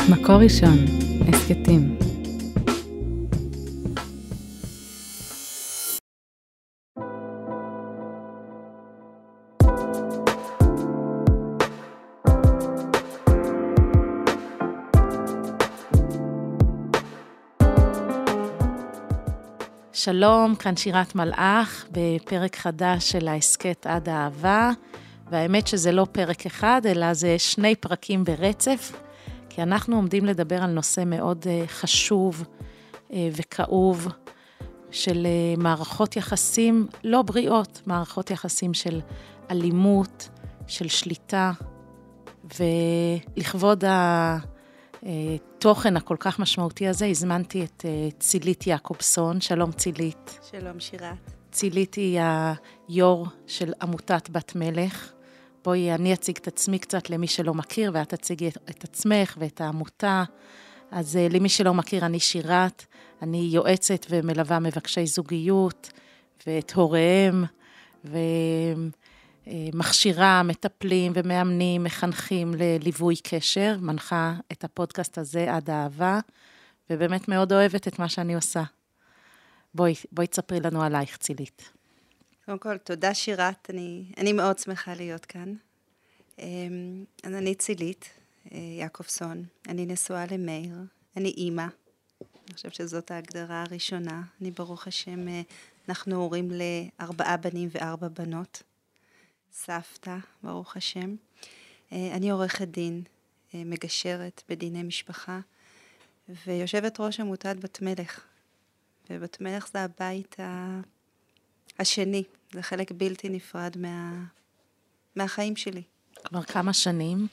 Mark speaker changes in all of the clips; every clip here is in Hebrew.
Speaker 1: מקור ראשון, הסקטים. שלום, כאן שירת מלאך, בפרק חדש של ההסקט עד האהבה, והאמת שזה לא פרק אחד, אלא זה 2 פרקים ברצף, כי אנחנו עומדים לדבר על נושא מאוד חשוב וכאוב, של מערכות יחסים לא בריאות, מערכות יחסים של אלימות, של שליטה, ולכבוד התוכן הכל כך משמעותי הזה, הזמנתי את צילית יעקובסון. שלום צילית.
Speaker 2: שלום שירת.
Speaker 1: צילית היא היו"ר של עמותת בת מלך. בואי אני אציג את עצמי קצת למי שלא מכיר, ואת תציגי את עצמך ואת העמותה. אז למי שלא מכיר, אני שירת, אני יועצת ומלווה מבקשי זוגיות, ואת הוריהם, ומכשירה, מטפלים ומאמנים, מחנכים לליווי קשר, מנחה את הפודקאסט הזה עד האהבה, ובאמת מאוד אוהבת את מה שאני עושה. בואי תספרי לנו עלייך, צילית.
Speaker 2: קודם כל, תודה שירת, אני מאוד שמחה להיות כאן. אז אני צילית יעקובסון, אני נשואה למאיר, אני אימא, אני חושבת שזאת ההגדרה הראשונה, אני ברוך השם, אנחנו הורים ל4 בנים ו4 בנות, סבתא, ברוך השם. אני עורכת דין, מגשרת בדיני משפחה, ויושבת ראש עמותת בת מלך, ובת מלך זה הבית השני, זה חלק בלתי נפרד מהחיים שלי.
Speaker 1: כבר כמה שנים?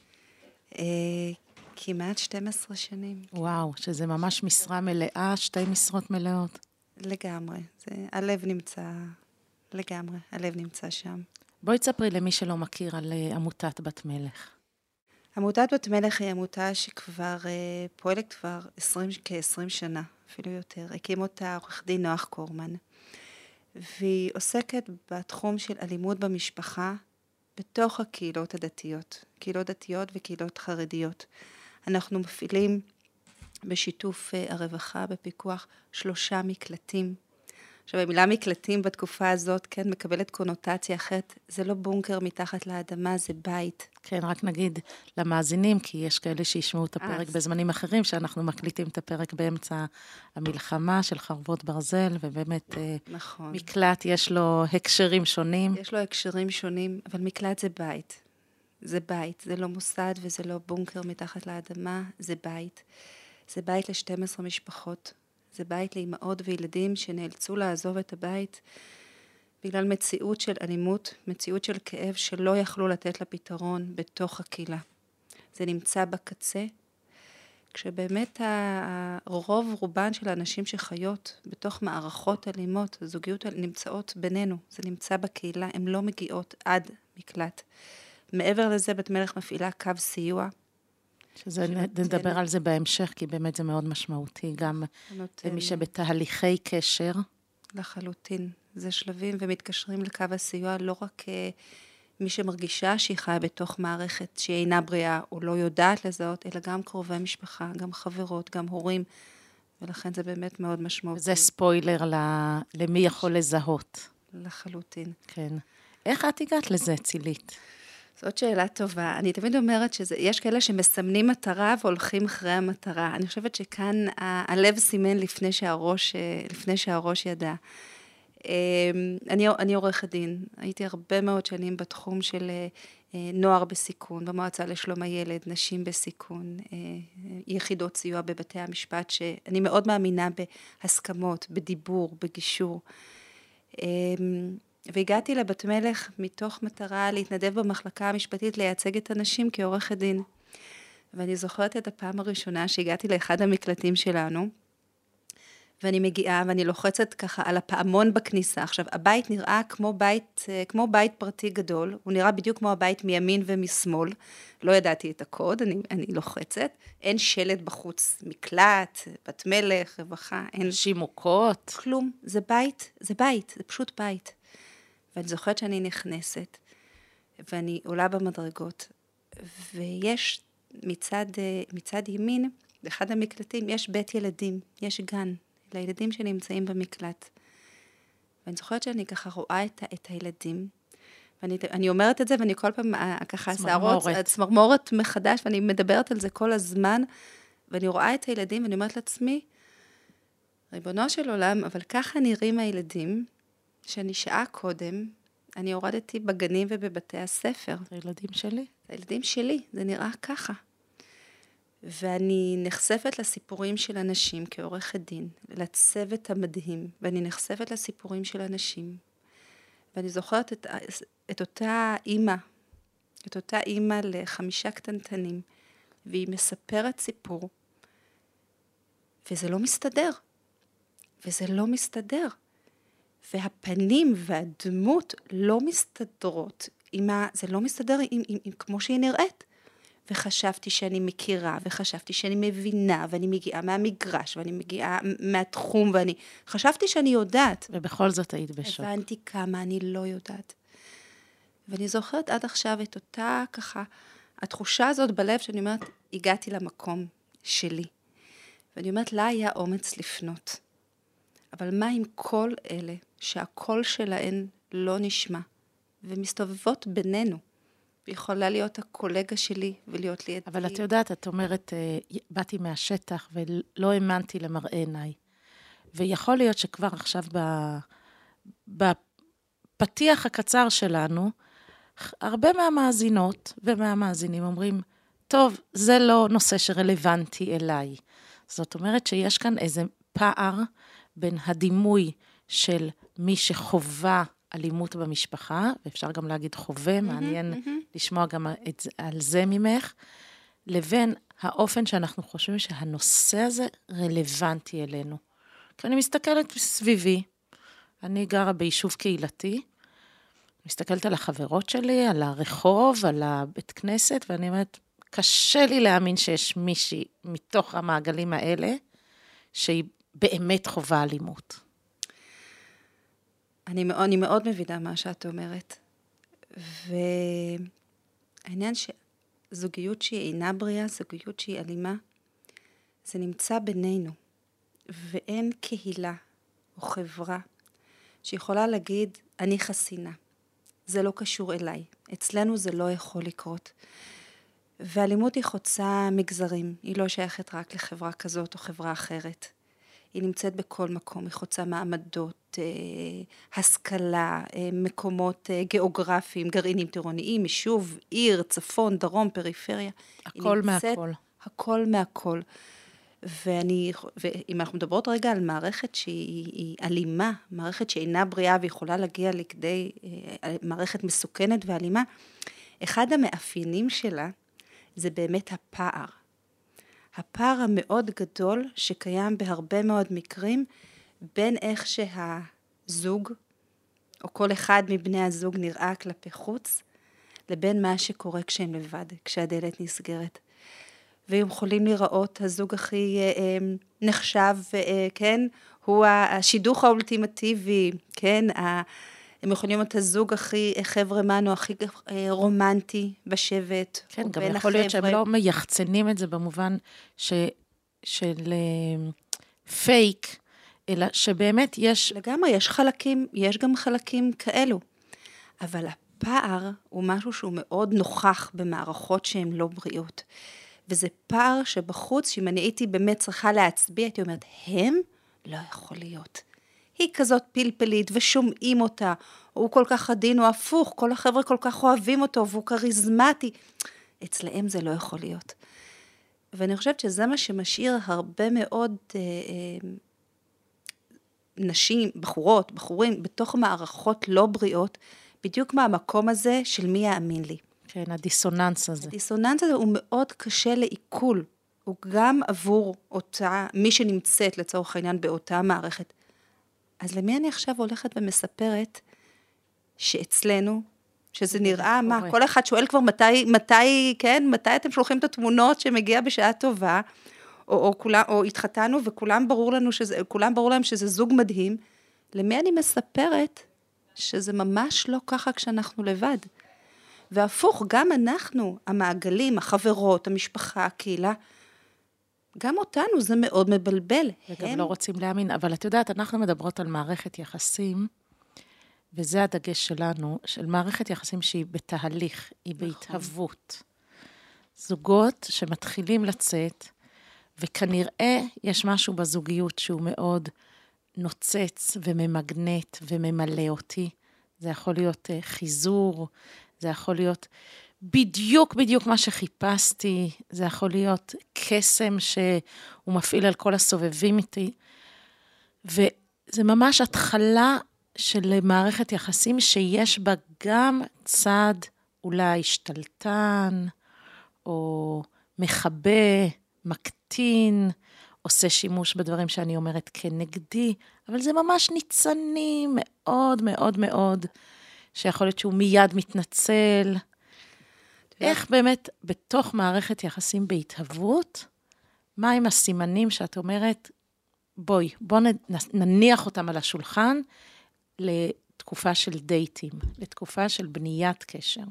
Speaker 2: כמעט 12 שנים.
Speaker 1: וואו, שזה ממש משרה מלאה, 2 משרות מלאות.
Speaker 2: לגמרי, הלב נמצא, לגמרי, הלב נמצא שם.
Speaker 1: בואי תספרי למי שלא מכיר על עמותת בת מלך.
Speaker 2: עמותת בת מלך היא עמותה שכבר פועלת כבר כ-20 שנה, אפילו יותר. הקים אותה עורך דין נוח קורמן. והיא עוסקת בתחום של אלימות במשפחה בתוך הקהילות הדתיות, קהילות דתיות וקהילות חרדיות. אנחנו מפעילים בשיתוף הרווחה בפיקוח 3 מקלטים. עכשיו, המילה מקלטים בתקופה הזאת, כן, מקבלת קונוטציה אחרת, זה לא בונקר מתחת לאדמה, זה בית.
Speaker 1: כן, רק נגיד למאזינים, כי יש כאלה שישמעו את הפרק בזמנים אחרים, שאנחנו מקליטים את הפרק באמצע המלחמה של חרבות ברזל, ובאמת
Speaker 2: נכון.
Speaker 1: מקלט יש לו הקשרים שונים.
Speaker 2: יש לו הקשרים שונים, אבל מקלט זה בית. זה בית, זה לא מוסד וזה לא בונקר מתחת לאדמה, זה בית. זה בית ל-12 משפחות. זה בית לאמהות וילדים שנאלצו לעזוב את הבית בגלל מציאות של אלימות, מציאות של כאב שלא יכלו לתת לה פתרון בתוך הקהילה. זה נמצא בקצה, כשבאמת רובן של האנשים שחיות בתוך מערכות אלימות, הזוגיות נמצאות בינינו, זה נמצא בקהילה, הן לא מגיעות עד מקלט. מעבר לזה, בת מלך מפעילה קו סיוע,
Speaker 1: נדבר על זה בהמשך, כי באמת זה מאוד משמעותי, גם למי שבתהליכי קשר.
Speaker 2: לחלוטין, זה שלבים ומתקשרים לקו הסיוע, לא רק מי שמרגישה שהיא חיה בתוך מערכת שהיא אינה בריאה, או לא יודעת לזהות, אלא גם קרובי משפחה, גם חברות, גם הורים, ולכן זה באמת מאוד משמעותי.
Speaker 1: זה ספוילר למי יכול לזהות.
Speaker 2: לחלוטין.
Speaker 1: כן. איך את הגעת לזה, צילית?
Speaker 2: זאת שאלה טובה. אני תמיד אומרת שיש כאלה שמסמנים מטרה והולכים אחרי המטרה. אני חושבת שכאן הלב סימן לפני שהראש ידע. אני עורכת דין. הייתי הרבה מאוד שנים בתחום של נוער בסיכון, במועצה לשלום הילד, נשים בסיכון, יחידות סיוע בבתי המשפט, שאני מאוד מאמינה בהסכמות, בדיבור, בגישור. והגעתי לבת מלך מתוך מטרה להתנדב במחלקה המשפטית לייצג את הנשים כעורכת דין. ואני זוכרת את הפעם הראשונה שהגעתי לאחד המקלטים שלנו, ואני מגיעה ואני לוחצת ככה על הפעמון בכניסה. עכשיו, הבית נראה כמו בית פרטי גדול, הוא נראה בדיוק כמו הבית מימין ומשמאל, לא ידעתי את הקוד, אני לוחצת, אין שלט בחוץ, מקלט, בת מלך, רווחה, אין
Speaker 1: שימוקות.
Speaker 2: כלום, זה בית, זה פשוט בית. ואני זוכרת שאני נכנסת, ואני עולה במדרגות, ויש מצד ימין, באחד המקלטים, יש בית ילדים, יש גן, לילדים שנמצאים במקלט. ואני זוכרת שאני ככה רואה את הילדים, ואני אומרת את זה, ואני כל פעם ככה צמרמורת מחדש, ואני מדברת על זה כל הזמן, ואני רואה את הילדים, ואני אומרת לעצמי, ריבונו של עולם, אבל ככה נראים הילדים, שאני שעה קודם, אני הורדתי בגנים ובבתי הספר.
Speaker 1: הילדים שלי?
Speaker 2: הילדים שלי, זה נראה ככה. ואני נחשפת לסיפורים של אנשים כעורכת דין, לצוות המדהים, ואני נחשפת לסיפורים של אנשים, ואני זוכרת את אותה אימא ל5 קטנטנים, והיא מספרת סיפור, וזה לא מסתדר. והפנים והדמות לא מסתדרות, זה לא מסתדר עם כמו שהיא נראית. וחשבתי שאני מכירה, וחשבתי שאני מבינה, ואני מגיעה מהמגרש, ואני מגיעה מהתחום, ואני חשבתי שאני יודעת.
Speaker 1: ובכל זאת היית בשוק.
Speaker 2: הבנתי כמה אני לא יודעת. ואני זוכרת עד עכשיו את אותה ככה, התחושה הזאת בלב שאני אומרת, הגעתי למקום שלי. ואני אומרת, לה היה אומץ לפנות. אבל מה עם כל אלה שהקול שלהן לא נשמע, ומסתובבות בינינו? ויכולה להיות הקולגה שלי ולהיות לי...
Speaker 1: אבל את יודעת, את אומרת, באתי מהשטח ולא האמנתי למראה עיניי. ויכול להיות שכבר עכשיו בפתיח הקצר שלנו, הרבה מהמאזינות ומהמאזינים אומרים, טוב, זה לא נושא שרלוונטי אליי. זאת אומרת שיש כאן איזה פער בין הדימוי של מי שחובה אלימות במשפחה, ואפשר גם להגיד חווה, מעניין לשמוע גם על זה ממך, לבין האופן שאנחנו חושבים שהנושא הזה רלוונטי אלינו. כי אני מסתכלת סביבי, אני גרה ביישוב קהילתי, מסתכלת על החברות שלי, על הרחוב, על הבית כנסת, ואני אומרת, קשה לי להאמין שיש מישהי מתוך המעגלים האלה, שהיא באמת חובה אלימות.
Speaker 2: אני מאוד מבינה מה שאת אומרת. והעניין שזוגיות שהיא אינה בריאה, זוגיות שהיא אלימה, זה נמצא בינינו. ואין קהילה או חברה שיכולה להגיד, אני חסינה. זה לא קשור אליי. אצלנו זה לא יכול לקרות. ואלימות היא חוצה מגזרים. היא לא שייכת רק לחברה כזאת או חברה אחרת. היא נמצאת בכל מקום, היא חוצה מעמדות, השכלה, מקומות גיאוגרפיים, גרעינים תירוניים, יישוב, עיר, צפון, דרום, פריפריה.
Speaker 1: הכל מהכל.
Speaker 2: הכל מהכל. ואם אנחנו מדברות רגע על מערכת שהיא אלימה, מערכת שאינה בריאה ויכולה להגיע לכדי מערכת מסוכנת ואלימה, אחד המאפיינים שלה זה באמת הפער. הפער המאוד גדול שקיים בהרבה מאוד מקרים, בין איך שהזוג, או כל אחד מבני הזוג נראה כלפי חוץ, לבין מה שקורה כשהם לבד, כשהדלת נסגרת. והם יכולים לראות, הזוג הכי נחשב, כן, הוא השידוך האולטימטיבי, כן, הם יכולים להיות הזוג הכי חבר'ה מנו, הכי רומנטי בשבט.
Speaker 1: כן, גם יכול להיות שהם לא מייחצנים את זה במובן של פייק, אלא שבאמת יש...
Speaker 2: לגמרי, יש גם חלקים כאלו. אבל הפער הוא משהו שהוא מאוד נוכח במערכות שהן לא בריאות. וזה פער שבחוץ, שאם אני הייתי באמת צריכה להצביע, הייתי אומרת, הם לא יכול להיות. היא כזאת פלפלית ושומעים אותה, הוא כל כך עדין, הוא הפוך, כל החבר'ה כל כך אוהבים אותו, והוא כריזמטי. אצלהם זה לא יכול להיות. ואני חושבת שזה מה שמשאיר הרבה מאוד נשים, בחורים, בתוך מערכות לא בריאות, בדיוק מהמקום הזה של מי יאמין לי.
Speaker 1: כן, הדיסוננס הזה.
Speaker 2: הדיסוננס הזה הוא מאוד קשה לעיכול. הוא גם עבור אותה, מי שנמצאת לצורך העניין באותה מערכת. אז למי אני עכשיו הולכת ומספרת שאצלנו, שזה נראה מה, כל אחד שואל כבר מתי אתם שולחים את התמונות שמגיע בשעה טובה, או התחתנו וכולם ברור להם שזה זוג מדהים, למי אני מספרת שזה ממש לא ככה כשאנחנו לבד. והפוך, גם אנחנו, המעגלים, החברות, המשפחה, הקהילה, גם אותנו זה מאוד מבלבל.
Speaker 1: וגם לא רוצים להאמין, אבל את יודעת, אנחנו מדברות על מערכת יחסים, וזה הדגש שלנו, של מערכת יחסים שהיא בתהליך, היא בהתהוות. זוגות שמתחילים לצאת, וכנראה יש משהו בזוגיות שהוא מאוד נוצץ וממגנט וממלא אותי. זה יכול להיות חיזור, זה יכול להיות בדיוק מה שחיפשתי, זה יכול להיות קסם שהוא מפעיל על כל הסובבים איתי, וזה ממש התחלה של מערכת יחסים שיש בה גם צד אולי שתלטן, או מחבא, מקטין, עושה שימוש בדברים שאני אומרת כנגדי, אבל זה ממש ניצנים מאוד מאוד מאוד, שיכול להיות שהוא מיד מתנצל. איך באמת בתוך מערכת יחסים בהתהוות, מה עם הסימנים שאת אומרת, בוא נניח אותם על השולחן, לתקופה של דייטים, לתקופה של בניית קשר.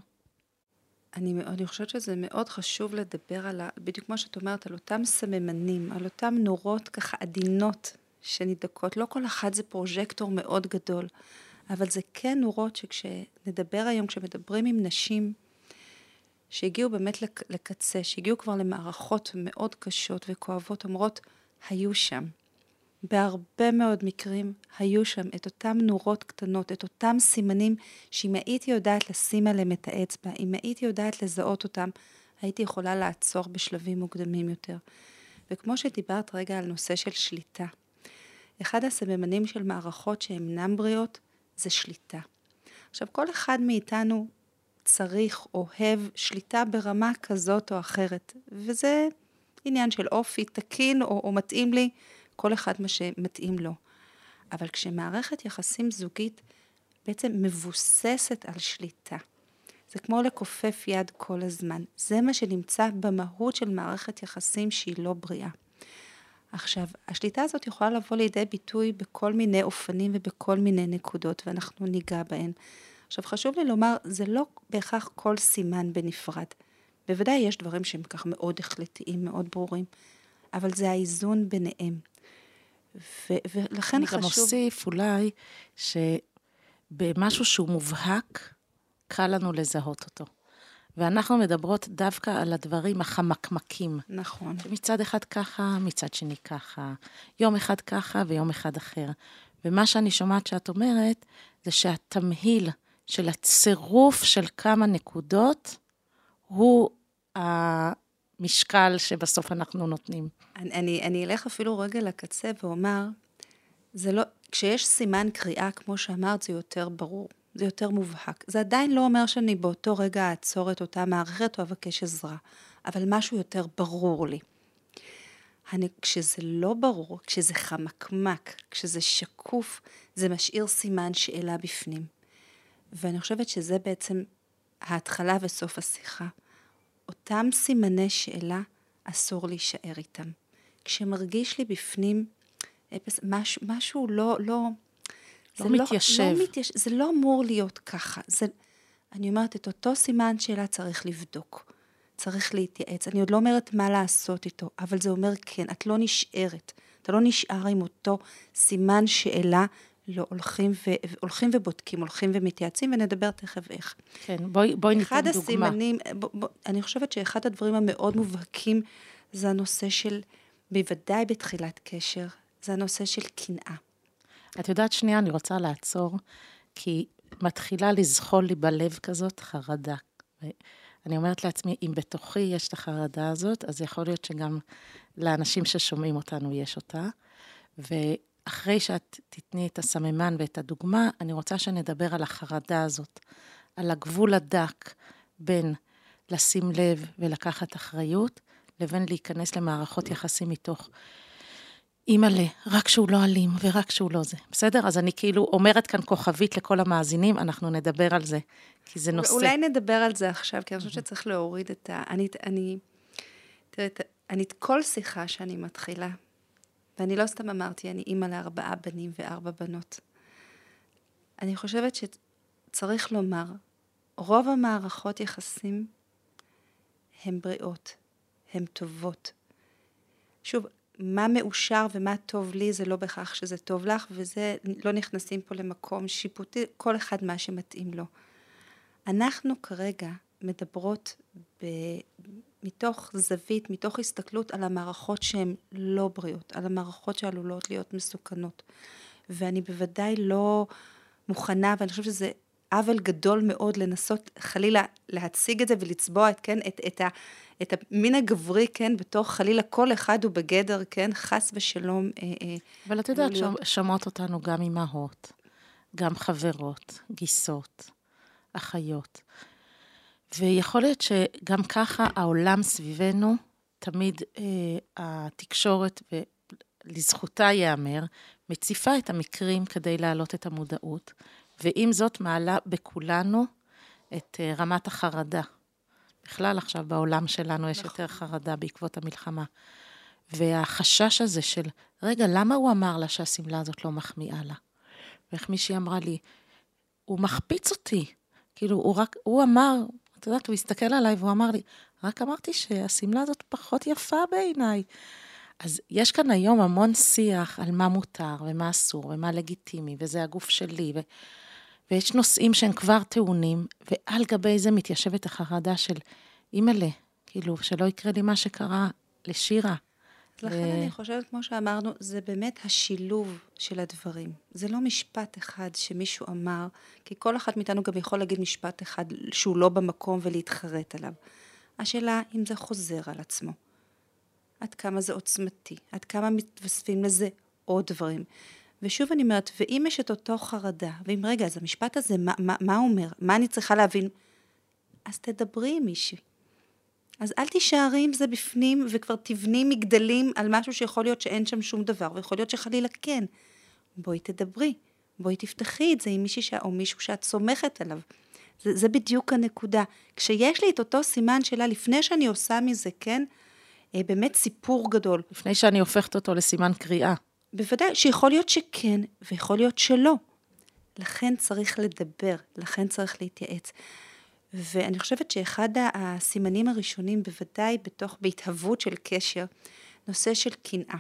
Speaker 2: אני חושבת שזה מאוד חשוב לדבר על, בדיוק כמו שאת אומרת, על אותם סממנים, על אותם נורות ככה עדינות שנדקות. לא כל אחד זה פרוז'קטור מאוד גדול, אבל זה כן נורות שכשנדבר היום, כשמדברים עם נשים שהגיעו באמת לקצה, שהגיעו כבר למערכות מאוד קשות וכואבות, אומרות, היו שם. בהרבה מאוד מקרים היו שם את אותם נורות קטנות, את אותם סימנים שאם הייתי יודעת לשים עליהם את האצבע, אם הייתי יודעת לזהות אותם, הייתי יכולה לעצור בשלבים מוקדמים יותר. וכמו שדיברת רגע על נושא של שליטה, אחד הסממנים של מערכות שאינן בריאות זה שליטה. עכשיו כל אחד מאיתנו צריך, אוהב, שליטה ברמה כזאת או אחרת, וזה עניין של אופי, תקין או מתאים לי, כל אחד מה שמתאים לו. אבל כשמערכת יחסים זוגית בעצם מבוססת על שליטה, זה כמו לכופף יד כל הזמן. זה מה שנמצא במהות של מערכת יחסים שהיא לא בריאה. עכשיו, השליטה הזאת יכולה לבוא לידי ביטוי בכל מיני אופנים ובכל מיני נקודות, ואנחנו ניגע בהן. עכשיו, חשוב לי לומר, זה לא בהכרח כל סימן בנפרד. בוודאי יש דברים שהם כך מאוד החלטיים, מאוד ברורים, אבל זה האיזון ביניהם. ולכן חשוב...
Speaker 1: אני גם אוסיף אולי שבמשהו שהוא מובהק, קל לנו לזהות אותו. ואנחנו מדברות דווקא על הדברים החמקמקים.
Speaker 2: נכון.
Speaker 1: מצד אחד ככה, מצד שני ככה. יום אחד ככה ויום אחד אחר. ומה שאני שומעת שאת אומרת, זה שהתמהיל של הצירוף של כמה נקודות, הוא המשקל שבסוף אנחנו נותנים.
Speaker 2: אני אלך אפילו רגע לקצה ואומר, זה לא, כשיש סימן קריאה, כמו שאמרת, זה יותר ברור, זה יותר מובהק. זה עדיין לא אומר שאני באותו רגע אעצור את אותה מערכת או אבקש עזרה, אבל משהו יותר ברור לי. כשזה לא ברור, כשזה חמקמק, כשזה שקוף, זה משאיר סימן שאלה בפנים. ואני חושבת שזה בעצם ההתחלה וסוף השיחה. אותם סימני שאלה אסור להישאר איתם. כשמרגיש לי בפנים משהו לא
Speaker 1: מתיישב.
Speaker 2: זה לא אמור להיות ככה. אני אומרת, את אותו סימן שאלה צריך לבדוק. צריך להתייעץ. אני עוד לא אומרת מה לעשות איתו, אבל זה אומר כן, את לא נשארת. אתה לא נשאר עם אותו סימן שאלה, לא הולכים ובודקים, הולכים ומתייעצים, ונדבר תכף איך.
Speaker 1: כן, בואי ניתן
Speaker 2: אחד
Speaker 1: דוגמה.
Speaker 2: הסימנים, אני חושבת שאחד הדברים המאוד מובהקים, זה הנושא של, בוודאי בתחילת קשר, זה הנושא של קנאה.
Speaker 1: את יודעת שנייה, אני רוצה לעצור, כי מתחילה לזחול לי בלב כזאת חרדה. אני אומרת לעצמי, אם בתוכי יש את החרדה הזאת, אז יכול להיות שגם לאנשים ששומעים אותנו יש אותה. ואחרי שאת תתני את הסממן ואת הדוגמה, אני רוצה שנדבר על החרדה הזאת, על הגבול הדק בין לשים לב ולקחת אחריות, לבין להיכנס למערכות יחסים מתוך אימא'לה, רק שהוא לא אלים ורק שהוא לא זה. בסדר? אז אני כאילו אומרת כאן כוכבית לכל המאזינים, אנחנו נדבר על זה, כי זה נושא.
Speaker 2: אולי נדבר על זה עכשיו, כי אני חושבת שצריך להוריד את אני את כל שיחה שאני מתחילה, ואני לא סתם אמרתי, אני אימא ל4 בנים ו4 בנות. אני חושבת שצריך לומר, רוב המערכות יחסים הן בריאות, הן טובות. שוב, מה מאושר ומה טוב לי, זה לא בכך שזה טוב לך, וזה לא נכנסים פה למקום שיפוטי, כל אחד מה שמתאים לו. אנחנו כרגע מדברות מתוך זווית, מתוך הסתכלות על המערכות שהן לא בריאות, על המערכות שעלולות להיות מסוכנות. ואני בוודאי לא מוכנה, ואני חושבת שזה עוול גדול מאוד לנסות חלילה להציג את זה ולצבוע את המין הגברי, כן, בתוך חלילה כל אחד הוא בגדר, כן, חס ושלום.
Speaker 1: אבל את יודעת, שומעות אותנו גם אמהות, גם חברות, גיסות, אחיות. ויכול להיות שגם ככה העולם סביבנו, תמיד התקשורת, ולזכותה ייאמר, מציפה את המקרים כדי להעלות את המודעות, ועם זאת מעלה בכולנו את רמת החרדה. בכלל עכשיו בעולם שלנו יש יותר חרדה בעקבות המלחמה. והחשש הזה של, רגע, למה הוא אמר לה שהסמלה הזאת לא מחמיאה לה? ואיך מישהי אמרה לי, הוא מחפיץ אותי. כאילו, הוא אמר, את יודעת, הוא הסתכל עליי והוא אמר לי, רק אמרתי שהסמלה הזאת פחות יפה בעיניי. אז יש כאן היום המון שיח על מה מותר ומה אסור ומה לגיטימי, וזה הגוף שלי, ויש נושאים שהם כבר טעונים, ועל גבי זה מתיישבת החרדה של אימא'לה, כאילו, שלא יקרה לי מה שקרה לשירה.
Speaker 2: לכן אני חושבת, כמו שאמרנו, זה באמת השילוב של הדברים. זה לא משפט אחד שמישהו אמר, כי כל אחד מאיתנו גם יכול להגיד משפט אחד שהוא לא במקום ולהתחרט עליו. השאלה אם זה חוזר על עצמו. עד כמה זה עוצמתי, עד כמה מתווספים לזה עוד דברים. ושוב אני אומרת, ואם יש את אותו חרדה, ואם רגע, אז המשפט הזה, מה אומר? מה אני צריכה להבין? אז תדברי עם מישהי. אז אל תישארי עם זה בפנים, וכבר תבני מגדלים על משהו שיכול להיות שאין שם שום דבר, ויכול להיות שחלילה כן. בואי תדברי, בואי תפתחי את זה עם מישהי או מישהו שאת סומכת עליו. זה בדיוק הנקודה. כשיש לי את אותו סימן שלה, לפני שאני עושה מזה, כן, באמת סיפור גדול.
Speaker 1: לפני שאני הופכת אותו לסימן קריאה.
Speaker 2: בוודאי, שיכול להיות שכן, ויכול להיות שלא. לכן צריך לדבר, לכן צריך להתייעץ. ואני חושבת שאחד הסימנים הראשונים, בוודאי בהתהוות של קשר, נושא של קנאה.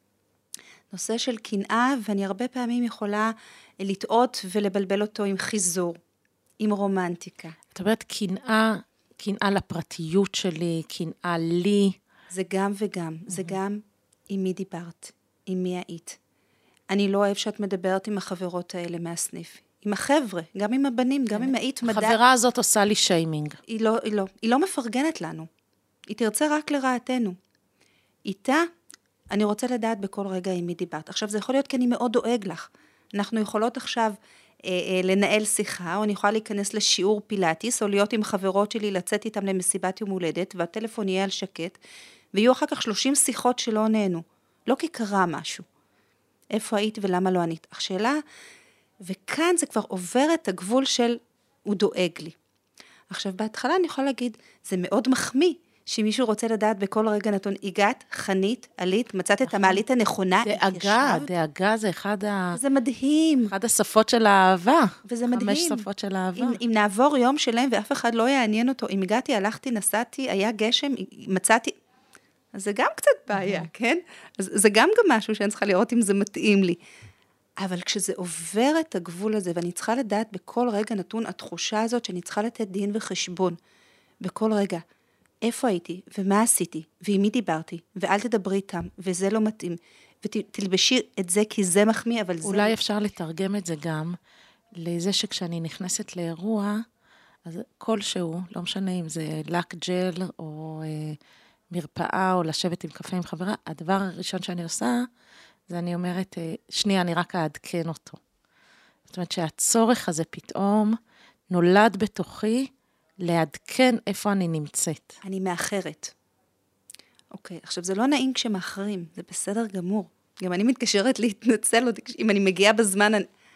Speaker 2: נושא של קנאה, ואני הרבה פעמים יכולה לטעות ולבלבל אותו עם חיזור, עם רומנטיקה.
Speaker 1: את אומרת, קנאה לפרטיות שלי, קנאה לי.
Speaker 2: זה גם וגם, זה גם עם מי דיברת, עם מי היית. אני לא אוהב שאת מדברת עם החברות האלה מהסניף. עם החבר'ה, גם עם הבנים, גם עם היית מדע.
Speaker 1: החברה הזאת עושה לי שיימינג.
Speaker 2: היא לא מפרגנת לנו. היא תרצה רק לרעתנו. איתה, אני רוצה לדעת בכל רגע עם מי דיברת. עכשיו, זה יכול להיות כי אני מאוד דואג לך. אנחנו יכולות עכשיו לנהל שיחה, או אני יכולה להיכנס לשיעור פילאטיס, או להיות עם חברות שלי, לצאת איתם למסיבת יום הולדת, והטלפון יהיה על שקט, ויהיו אחר כך 30 שיחות שלא נהנו. לא כי קרה משהו. איפה היית ולמה לא ענית? השאלה, וכאן זה כבר עובר את הגבול של הוא דואג לי. עכשיו, בהתחלה אני יכולה להגיד, זה מאוד מחמיא, שמישהו רוצה לדעת בכל רגע נתון, הגעת, חנית, עלית, מצאת את המעלית הנכונה,
Speaker 1: דאגה זה
Speaker 2: זה מדהים.
Speaker 1: אחד השפות של האהבה.
Speaker 2: וזה מדהים.
Speaker 1: 5 שפות של האהבה.
Speaker 2: אם נעבור יום שלם ואף אחד לא יעניין אותו, אם הגעתי, הלכתי, נסעתי, היה גשם, מצאתי, אז זה גם קצת בעיה, כן? אז זה גם משהו שאני צריכה לראות אם זה מתאים לי. אבל כשזה עובר את הגבול הזה, ואני צריכה לדעת בכל רגע נתון, התחושה הזאת שאני צריכה לתת דין וחשבון, בכל רגע, איפה הייתי, ומה עשיתי, ועם מי דיברתי, ואל תדברי איתם, וזה לא מתאים, ותלבשי את זה כי זה מחמיא, אבל זה...
Speaker 1: אולי אפשר לתרגם את זה גם, לזה שכשאני נכנסת לאירוע, אז כלשהו, לא משנה אם זה לק ג'ל, או מרפאה, או לשבת עם קפה עם חברה, הדבר הראשון שאני עושה, זה אני אומרת, שנייה, אני רק אעדכן אותו. זאת אומרת שהצורך הזה פתאום נולד בתוכי, לעדכן איפה אני נמצאת.
Speaker 2: אני מאחרת. אוקיי, עכשיו זה לא נעים כשמאחרים, זה בסדר גמור. גם אני מתקשרת להתנצל, אם אני מגיעה בזמן,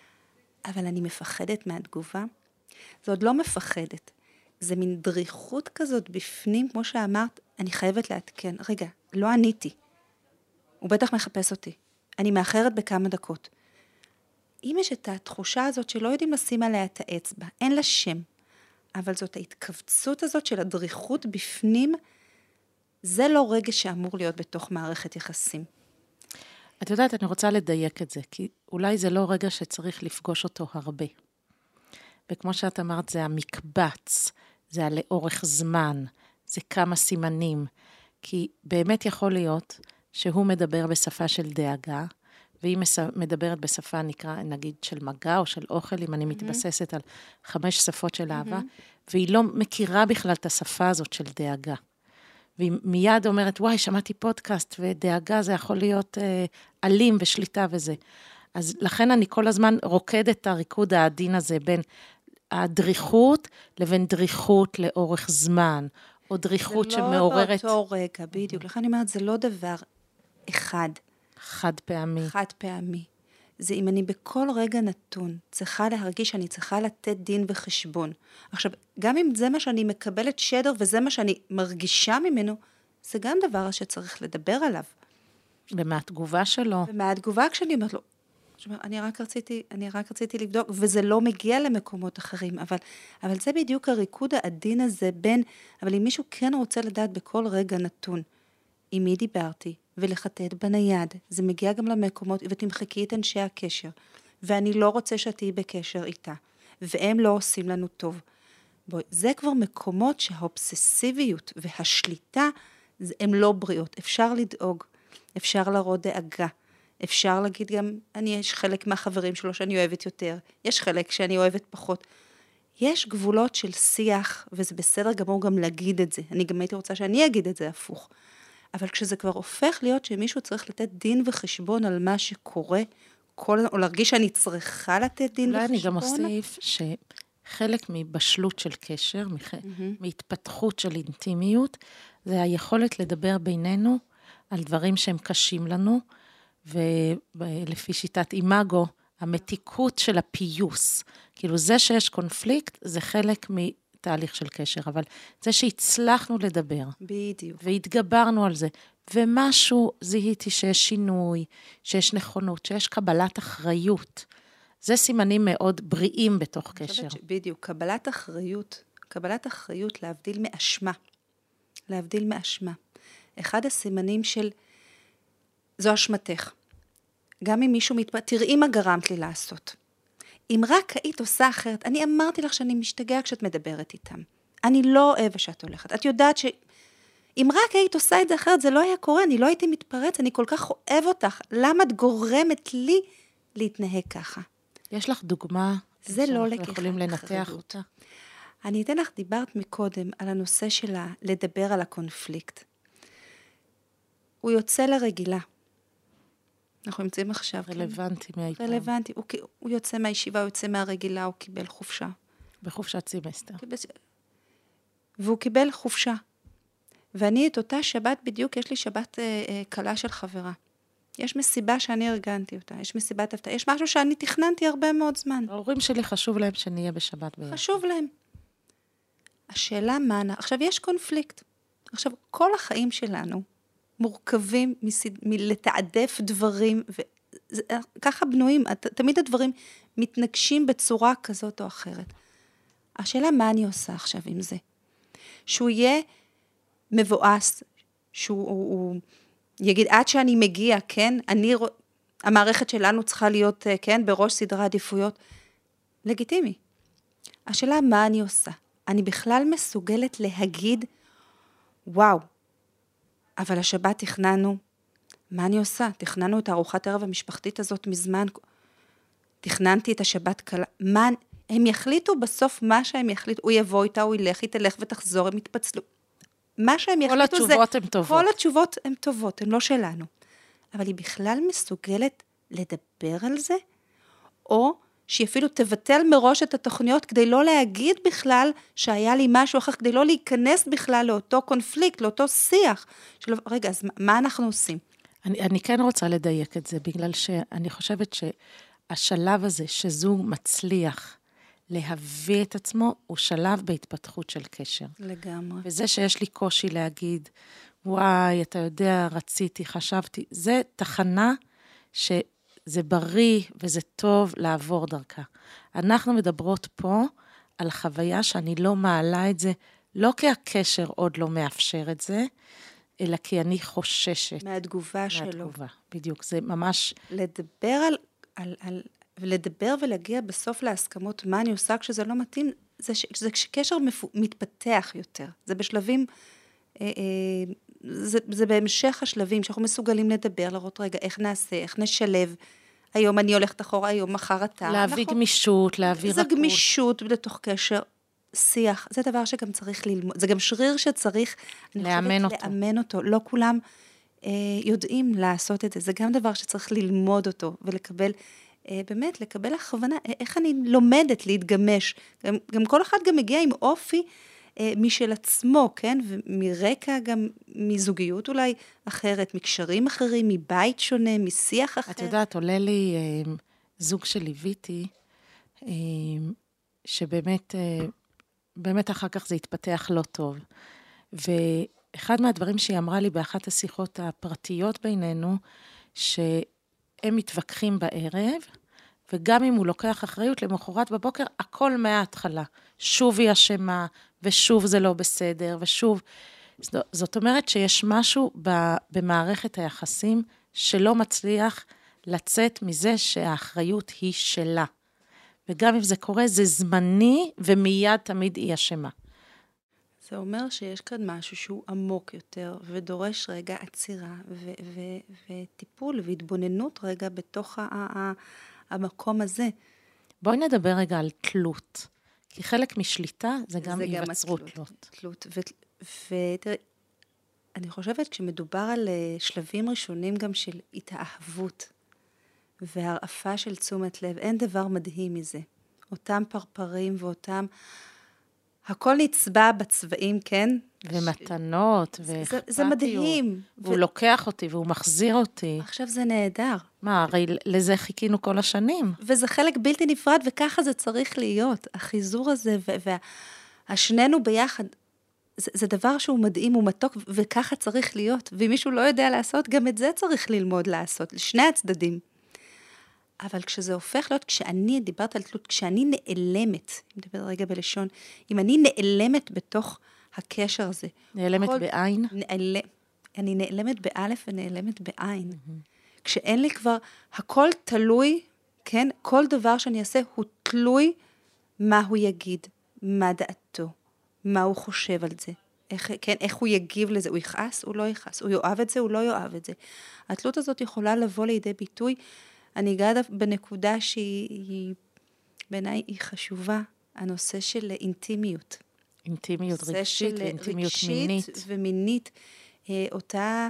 Speaker 2: אבל אני מפחדת מהתגובה. זה עוד לא מפחדת. זה מין דריכות כזאת בפנים, כמו שאמרת, אני חייבת לעדכן. רגע, לא עניתי. הוא בטח מחפש אותי. אני מאחרת בכמה דקות. אם יש את התחושה הזאת שלא יודעים לשים עליה את האצבע, אין לה שם, אבל זאת ההתכווצות הזאת של הדריכות בפנים, זה לא רגע שאמור להיות בתוך מערכת יחסים.
Speaker 1: את יודעת, אני רוצה לדייק את זה, כי אולי זה לא רגע שצריך לפגוש אותו הרבה. וכמו שאת אמרת, זה המקבץ, זה לאורך זמן, זה כמה סימנים, כי באמת יכול להיות שהוא מדבר בשפה של דאגה, והיא מדברת בשפה נגיד של מגע או של אוכל, אם אני מתבססת על 5 שפות של אהבה, והיא לא מכירה בכלל את השפה הזאת של דאגה. והיא מיד אומרת, וואי, שמעתי פודקאסט, ודאגה זה יכול להיות אלים ושליטה וזה. אז לכן אני כל הזמן רוקדת את הריקוד העדין הזה, בין הדריכות לבין דריכות לאורך זמן, או דריכות שמעוררת...
Speaker 2: זה לא באותו רגע, בדיוק. לכן אני אומרת, זה לא דבר אחד.
Speaker 1: חד פעמי.
Speaker 2: חד פעמי. זה אם אני בכל רגע נתון צריכה להרגיש שאני צריכה לתת דין וחשבון. עכשיו, גם אם זה מה שאני מקבלת שדר וזה מה שאני מרגישה ממנו, זה גם דבר שצריך לדבר עליו.
Speaker 1: ומהתגובה שלו.
Speaker 2: ומהתגובה כשאני אומרת לו, אני רק רציתי לבדוק, וזה לא מגיע למקומות אחרים, אבל זה בדיוק הריקוד העדין הזה בין, אבל אם מישהו כן רוצה לדעת בכל רגע נתון, עם מי דיברתי, ולחטט בנייד, זה מגיע גם למקומות, ותמחקי את אנשי הקשר, ואני לא רוצה שתהי בקשר איתה, והם לא עושים לנו טוב. בואי, זה כבר מקומות שהאובססיביות והשליטה, הם לא בריאות. אפשר לדאוג, אפשר להראות דאגה, אפשר להגיד גם, יש חלק מהחברים שלו שאני אוהבת יותר, יש חלק שאני אוהבת פחות. יש גבולות של שיח, וזה בסדר גמור גם להגיד את זה. אני גם הייתי רוצה שאני אגיד את זה הפוך. אבל כשזה כבר הופך להיות שמישהו צריך לתת דין וחשבון על מה שקורה, או להרגיש שאני צריכה לתת דין וחשבון.
Speaker 1: אולי אני גם אוסיף שחלק מבשלות של קשר, מהתפתחות של אינטימיות, זה היכולת לדבר בינינו על דברים שהם קשים לנו, ולפי שיטת אימאגו, המתיקות של הפיוס. כאילו זה שיש קונפליקט, זה חלק תהליך של קשר, אבל זה שהצלחנו לדבר.
Speaker 2: בדיוק.
Speaker 1: והתגברנו על זה. ומשהו זיהיתי שיש שינוי, שיש נכונות, שיש קבלת אחריות. זה סימנים מאוד בריאים בתוך קשר.
Speaker 2: בדיוק, קבלת אחריות להבדיל מאשמה. אחד הסימנים של, זו אשמתך. גם אם מישהו תראי מה גרמת לי לעשות. אם רק היית עושה אחרת, אני אמרתי לך שאני משתגע כשאת מדברת איתם. אני לא אוהב שאת הולכת. את יודעת שאם רק היית עושה את זה אחרת, זה לא היה קורה, אני לא הייתי מתפרץ, אני כל כך אוהב אותך. למה את גורמת לי להתנהג ככה?
Speaker 1: יש לך דוגמה?
Speaker 2: זה לא לקיחת
Speaker 1: יכולים לנתח אותה.
Speaker 2: אני אתן לך, דיברת מקודם על הנושא של לדבר על הקונפליקט. הוא יוצא לרגילה. אנחנו נמצאים עכשיו.
Speaker 1: רלוונטי מהאיתם.
Speaker 2: רלוונטי. הוא יוצא מהישיבה, הוא יוצא מהרגילה, הוא קיבל חופשה.
Speaker 1: בחופשת סמסטר.
Speaker 2: והוא קיבל חופשה. ואני את אותה שבת בדיוק, יש לי שבת קלה של חברה. יש מסיבה שאני ארגנתי אותה, יש מסיבת הפתעה, יש משהו שאני תכננתי הרבה מאוד זמן.
Speaker 1: ההורים שלי חשוב להם שנהיה בשבת ביחד.
Speaker 2: חשוב להם. השאלה מה, עכשיו יש קונפליקט. עכשיו, כל החיים שלנו מורכבים מלתעדף דברים, וככה בנויים, תמיד הדברים מתנגשים בצורה כזאת או אחרת. השאלה מה אני עושה עכשיו עם זה? שהוא יהיה מבואס, שהוא יגיד, עד שאני מגיע, כן, המערכת שלנו צריכה להיות, כן, בראש סדרי עדיפויות, לגיטימי. השאלה מה אני עושה? אני בכלל מסוגלת להגיד, וואו, אבל השבת תכננו, מה אני עושה? תכננו את הארוחת ערב המשפחתית הזאת מזמן, תכננתי את השבת קלה, הם יחליטו בסוף מה שהם יחליטו, הוא יבוא איתה, הוא ילך, היא תלך ותחזור, הם יתפצלו. מה שהם יחליטו זה...
Speaker 1: כל התשובות הן טובות.
Speaker 2: כל התשובות הן טובות, הן לא שלנו. אבל היא בכלל מסוגלת לדבר על זה, או שהיא אפילו תבטל מראש את התוכניות, כדי לא להגיד בכלל שהיה לי משהו אחר, כדי לא להיכנס בכלל לאותו קונפליקט, לאותו שיח. רגע, אז מה אנחנו עושים?
Speaker 1: אני כן רוצה לדייק את זה, בגלל שאני חושבת שהשלב הזה שזוג מצליח להביא את עצמו, הוא שלב בהתפתחות של קשר.
Speaker 2: לגמרי.
Speaker 1: וזה שיש לי קושי להגיד, וואי, אתה יודע, רציתי, חשבתי, זה תחנה שזה בריא וזה טוב לעבור דרכה. אנחנו מדברות פה על חוויה שאני לא מעלה את זה, לא כי הקשר עוד לא מאפשר את זה, אלא כי אני חוששת.
Speaker 2: מהתגובה שלו.
Speaker 1: מהתגובה, בדיוק. זה ממש...
Speaker 2: לדבר ולהגיע בסוף להסכמות, מה אני עושה כשזה לא מתאים, זה כשקשר מתפתח יותר. זה בשלבים, זה בהמשך השלבים, שאנחנו מסוגלים לדבר, לראות רגע איך נעשה, איך נשלב, היום אני הולכת אחורה, היום מחר אתה.
Speaker 1: להביא גמישות, להביא רכות.
Speaker 2: זה גמישות לתוך קשר, שיח, זה דבר שגם צריך ללמוד, זה גם שריר שצריך, לאמן אותו. לא כולם יודעים לעשות את זה, זה גם דבר שצריך ללמוד אותו, ולקבל, באמת, לקבל הכוונה, איך אני לומדת להתגמש. גם כל אחד גם מגיע עם אופי משל עצמו, כן? ומרקע גם מזוגיות אולי אחרת, מקשרים אחרים, מבית שונה, משיח אחר.
Speaker 1: את יודעת, עולה לי זוג שליוויתי, שבאמת, באמת אחר כך זה התפתח לא טוב. ואחד מהדברים שהיא אמרה לי באחת השיחות הפרטיות בינינו, שהם מתווכחים בערב, וגם אם הוא לוקח אחריות למחרת בבוקר, הכל מההתחלה. שוב היא אשמה, ושוב זה לא בסדר, ושוב... זאת אומרת שיש משהו במערכת היחסים שלא מצליח לצאת מזה שהאחריות היא שלה. וגם אם זה קורה, זה זמני, ומיד תמיד היא אשמה.
Speaker 2: זה אומר שיש כאן משהו שהוא עמוק יותר, ודורש רגע עצירה, וטיפול והתבוננות רגע בתוך המקום הזה.
Speaker 1: בואי נדבר רגע על תלות, כי חלק משליטה זה גם היווצרות תלות.
Speaker 2: ותראי, אני חושבת כשמדובר על שלבים ראשונים גם של התאהבות, והרעפה של תשומת לב, אין דבר מדהים מזה. אותם פרפרים ואותם, הכל נצבע בצבעים, כן?
Speaker 1: ומתנות, ואכפתיות.
Speaker 2: זה מדהים.
Speaker 1: והוא לוקח אותי, והוא מחזיר אותי.
Speaker 2: עכשיו זה נהדר.
Speaker 1: מה, הרי לזה חיכינו כל השנים.
Speaker 2: וזה חלק בלתי נפרד, וככה זה צריך להיות. החיזור הזה, והשנינו ביחד, זה דבר שהוא מדהים, הוא מתוק, וככה צריך להיות. ואם מישהו לא יודע לעשות, גם את זה צריך ללמוד לעשות, לשני הצדדים. אבל כשזה הופך להיות, דיברת על תלות, כשאני נעלמת, אם מדבר רגע בלשון, אם אני נעלמת בתוך הקשר הזה.
Speaker 1: נעלמת בעין?
Speaker 2: אני נעלמת באלף ונעלמת בעין. כשאין לי כבר, הכל תלוי, כן? כל דבר שאני אעשה הוא תלוי מה הוא יגיד, מה דעתו, מה הוא חושב על זה. איך הוא יגיב לזה, הוא יכעס, הוא לא יכעס, הוא יאהב את זה, הוא לא יאהב את זה. התלות הזאת יכולה לבוא לידי ביטוי, אני אגע בנקודה שהיא, בעיניי היא חשובה, הנושא של אינטימיות.
Speaker 1: אינטימיות רגשית ואינטימיות מינית.
Speaker 2: רגשית ומינית, אותה,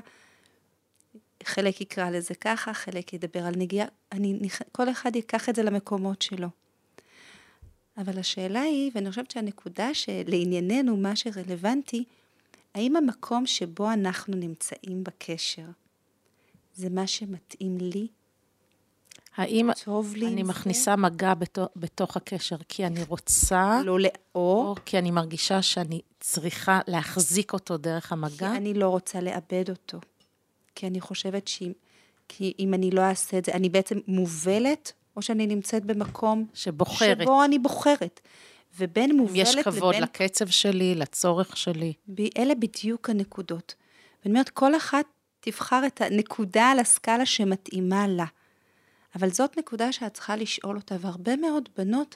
Speaker 2: חלק יקרא לזה ככה, חלק ידבר על נגיעה, כל אחד ייקח את זה למקומות שלו. אבל השאלה היא, ואני חושבת שהנקודה שלענייננו, מה שרלוונטי, האם המקום שבו אנחנו נמצאים בקשר, זה מה שמתאים לי?
Speaker 1: האם אני מכניסה מגע בתוך הקשר כי אני רוצה, או כי אני מרגישה שאני צריכה להחזיק אותו דרך המגע?
Speaker 2: כי אני לא רוצה לאבד אותו. כי אני חושבת שאם אני לא אעשה את זה, אני בעצם מובלת, או שאני נמצאת במקום שבו אני בוחרת. ובין מובלת
Speaker 1: לבין... יש כבוד לקצב שלי, לצורך שלי.
Speaker 2: אלה בדיוק הנקודות. ואני אומרת, כל אחת תבחר את הנקודה על הסקאלה שמתאימה לה. אבל זאת נקודה שאת צריכה לשאול אותה, והרבה מאוד בנות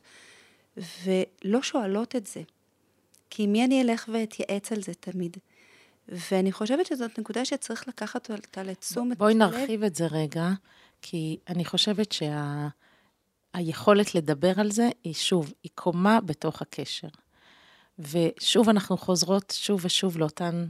Speaker 2: ולא שואלות את זה. כי מי אני אלך ואתייעץ על זה תמיד. ואני חושבת שזאת נקודה שצריך לקחת אותה לתשומת.
Speaker 1: בואי נרחיב את זה רגע, כי אני חושבת שהיכולת לדבר על זה היא שוב, היא קומה בתוך הקשר. ושוב אנחנו חוזרות שוב ושוב לאותן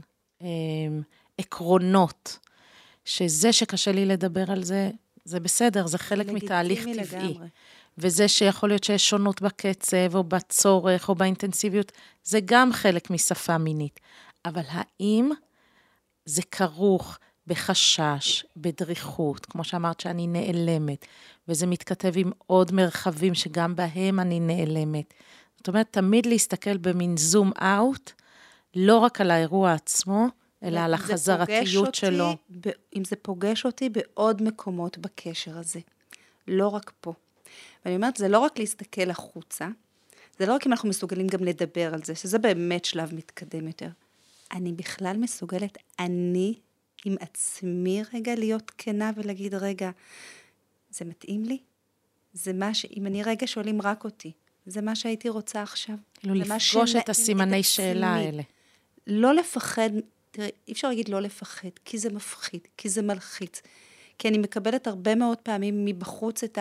Speaker 1: עקרונות, שזה שקשה לי לדבר על זה, זה בסדר, זה חלק מתהליך טבעי. לגמרי. וזה שיכול להיות שיש שונות בקצב, או בצורך, או באינטנסיביות, זה גם חלק משפה מינית. אבל האם זה כרוך בחשש, בדריכות, כמו שאמרת שאני נעלמת, וזה מתכתב עם עוד מרחבים שגם בהם אני נעלמת. זאת אומרת, תמיד להסתכל במין זום אאוט, לא רק על האירוע עצמו, אלא על החזרתיות שלו.
Speaker 2: אם זה פוגש אותי בעוד מקומות בקשר הזה, לא רק פה. ואני אומרת, זה לא רק להסתכל החוצה, זה לא רק אם אנחנו מסוגלים גם לדבר על זה, שזה באמת שלב מתקדם יותר. אני בכלל מסוגלת, אני עם עצמי רגע להיות כנה ולהגיד, רגע, זה מתאים לי? זה מה אם אני רגע שואלים רק אותי, זה מה שהייתי רוצה עכשיו?
Speaker 1: כאילו לפגוש את הסימני שאלה האלה.
Speaker 2: לא לפחד, תראי, אי אפשר להגיד לא לפחד, כי זה מפחיד, כי זה מלחיץ. כי אני מקבלת הרבה מאוד פעמים מבחוץ את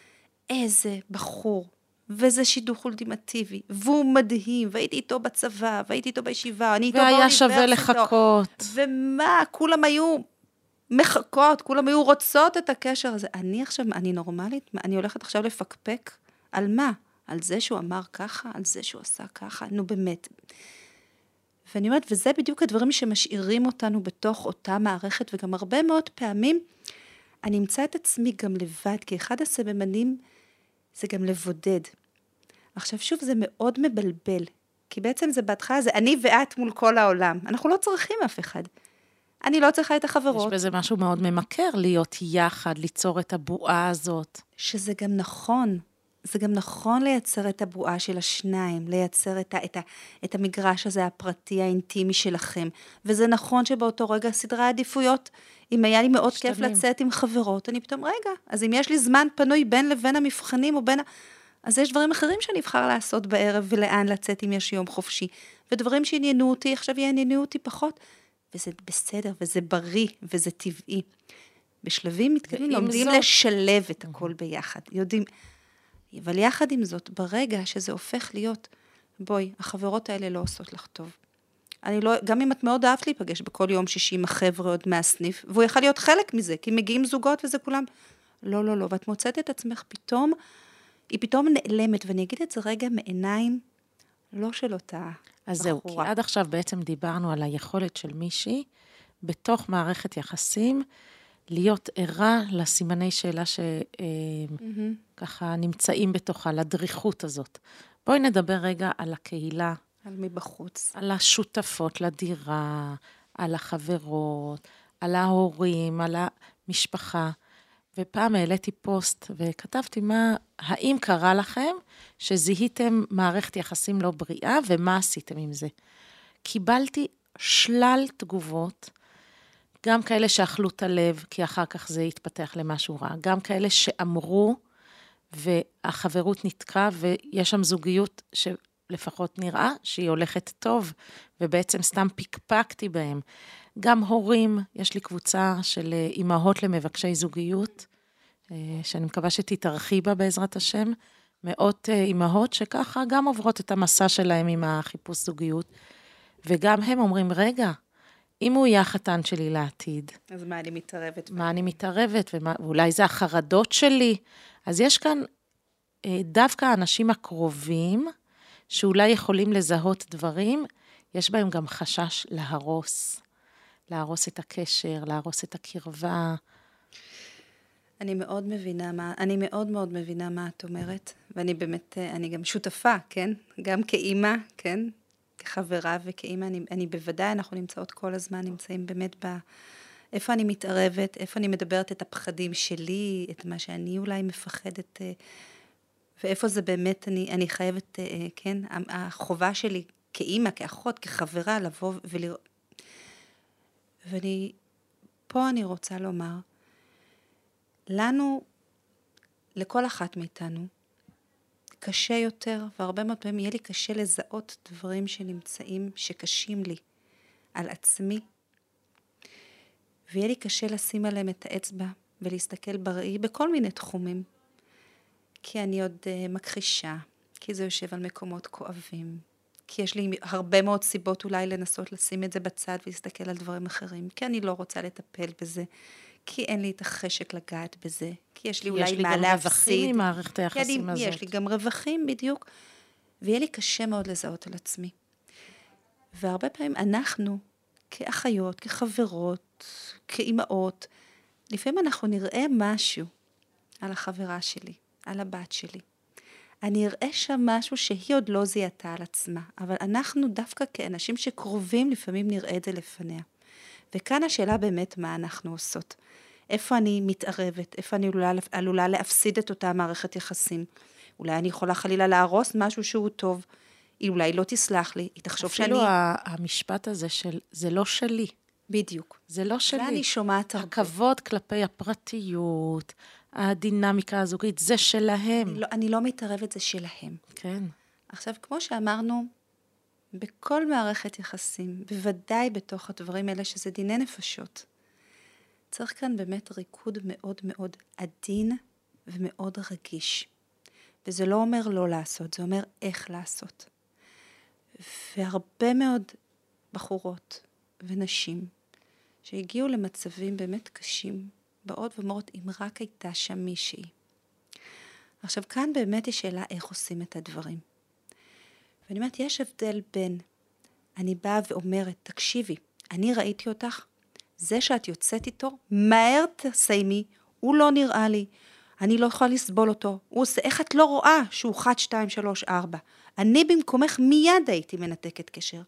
Speaker 2: איזה בחור, וזה שידוך אולטימטיבי, והוא מדהים, והייתי איתו בצבא, והייתי איתו בישיבה, אני איתו באוניברסיטה.
Speaker 1: והיה שווה לחכות.
Speaker 2: ומה, כולם היו מחכות, כולם היו רוצות את הקשר הזה. אני עכשיו, אני נורמלית, אני הולכת עכשיו לפקפק, על מה? על זה שהוא אמר ככה, על זה שהוא עשה ככה, נו באמת. ואני אומרת, וזה בדיוק הדברים שמשאירים אותנו בתוך אותה מערכת, וגם הרבה מאוד פעמים, אני אמצא את עצמי גם לבד, כי אחד הסממנים זה גם לבודד. עכשיו שוב, זה מאוד מבלבל, כי בעצם זה בהתחלה, זה אני ואת מול כל העולם. אנחנו לא צריכים אף אחד. אני לא צריכה את החברות.
Speaker 1: יש בזה משהו מאוד ממכר, להיות יחד, ליצור את הבועה הזאת.
Speaker 2: שזה גם נכון. זה גם נכון לייצר את הבועה של השניים, לייצר את המגרש הזה הפרטי, האינטימי שלכם. וזה נכון שבאותו רגע סדרי העדיפויות, אם היה לי מאוד כיף לצאת עם חברות, אני פתאום, רגע, אז אם יש לי זמן פנוי בין לבין המבחנים, אז יש דברים אחרים שאני אבחר לעשות בערב, ולאן לצאת אם יש יום חופשי. ודברים שעניינו אותי, עכשיו יעניינו אותי פחות, וזה בסדר, וזה בריא, וזה טבעי. בשלבים מתקדמים, לומדים לשלב את הכל ביחד. יודעים, אבל יחד עם זאת, ברגע שזה הופך להיות, בואי, החברות האלה לא עושות לך טוב. אני לא, גם אם את מאוד אהבת להיפגש בכל יום 60 החבר'ה עוד מהסניף, והוא יכל להיות חלק מזה, כי מגיעים זוגות וזה כולם, לא, ואת מוצאת את עצמך פתאום, היא פתאום נעלמת, ואני אגיד את זה רגע מעיניים, לא של אותה בחורה.
Speaker 1: אז זהו, כי עד עכשיו בעצם דיברנו על היכולת של מישהי, בתוך מערכת יחסים, להיות ערה לסימני שאלה שככה נמצאים בתוכה, לדריכות הזאת. בואי נדבר רגע על הקהילה.
Speaker 2: על מבחוץ.
Speaker 1: על השותפות לדירה, על החברות, על ההורים, על המשפחה. ופעם העליתי פוסט וכתבתי האם קרה לכם שזיהיתם מערכת יחסים לא בריאה ומה עשיתם עם זה. קיבלתי שלל תגובות, גם כאלה שאכלו את הלב, כי אחר כך זה יתפתח למשהו רע, גם כאלה שאמרו, והחברות נתקעה, ויש שם זוגיות שלפחות נראה שהיא הולכת טוב, ובעצם סתם פיקפקתי בהם. גם הורים, יש לי קבוצה של אימהות למבקשי זוגיות, שאני מקווה שתתארחי בה בעזרת השם, מאות אימהות שככה גם עוברות את המסע שלהם עם החיפוש זוגיות, וגם הם אומרים, רגע, אם הוא יהיה החתן שלי לעתיד.
Speaker 2: אז מה אני מתערבת?
Speaker 1: מה אני מתערבת, ואולי זה החרדות שלי. אז יש כאן דווקא האנשים הקרובים, שאולי יכולים לזהות דברים, יש בהם גם חשש להרוס את הקשר, להרוס את הקרבה.
Speaker 2: אני מאוד מאוד מבינה מה את אומרת, ואני באמת, אני גם שותפה, כן? גם כאימא, כן? כחברה וכאימא, אני בוודאי, אנחנו נמצאות כל הזמן, נמצאים באמת איפה אני מתערבת, איפה אני מדברת את הפחדים שלי, את מה שאני אולי מפחדת, ואיפה זה באמת, אני חייבת, כן? החובה שלי כאימא, כאחות, כחברה, לבוא ולראות. פה אני רוצה לומר, לנו, לכל אחת מאיתנו, קשה יותר, והרבה מאוד פעמים יהיה לי קשה לזהות דברים שנמצאים, שקשים לי על עצמי, ויהיה לי קשה לשים עליהם את האצבע, ולהסתכל בראי בכל מיני תחומים, כי אני עוד מכחישה, כי זה יושב על מקומות כואבים, כי יש לי הרבה מאוד סיבות אולי לנסות לשים את זה בצד, ולהסתכל על דברים אחרים, כי אני לא רוצה לטפל בזה, כי אין לי את החשק לגעת בזה, כי יש לי אולי מה להפסיד. יש לי גם
Speaker 1: רווחים ממערכת היחסים הזאת.
Speaker 2: יש לי גם רווחים בדיוק, ויהיה לי קשה מאוד לזהות על עצמי. והרבה פעמים אנחנו, כאחיות, כחברות, כאימהות, לפעמים אנחנו נראה משהו על החברה שלי, על הבת שלי. אני אראה שם משהו שהיא עוד לא זיהתה על עצמה, אבל אנחנו דווקא כאנשים שקרובים לפעמים נראה את זה לפניה. וכאן השאלה באמת מה אנחנו עושות. איפה אני מתערבת, איפה אני עלולה להפסיד את אותה מערכת יחסים. אולי אני יכולה חלילה להרוס משהו שהוא טוב, היא אולי לא תסלח לי, היא תחשוב שאני...
Speaker 1: אפילו המשפט הזה של, זה לא שלי.
Speaker 2: בדיוק.
Speaker 1: זה לא שלי.
Speaker 2: ואני שומעת הרבה.
Speaker 1: הכבוד כלפי הפרטיות, הדינמיקה הזוגית, זה שלהם.
Speaker 2: אני לא מתערבת, זה שלהם.
Speaker 1: כן.
Speaker 2: עכשיו, כמו שאמרנו, בכל מערכת יחסים, בוודאי בתוך הדברים האלה, שזה דיני נפשות, צריך כאן באמת ריקוד מאוד מאוד עדין ומאוד רגיש. וזה לא אומר לא לעשות, זה אומר איך לעשות. והרבה מאוד בחורות ונשים שהגיעו למצבים באמת קשים, באות ואומרות, אם רק הייתה שם מישהי. עכשיו, כאן באמת יש שאלה איך עושים את הדברים. ואני אומרת, יש הבדל בין, אני באה ואומרת, תקשיבי, אני ראיתי אותך, זה שאת יוצאת איתו, מהר תסיימי, הוא לא נראה לי, אני לא יכולה לסבול אותו, הוא עושה, איך את לא רואה שהוא 1, 2, 3, 4? אני במקומך מיד הייתי מנתקת קשר.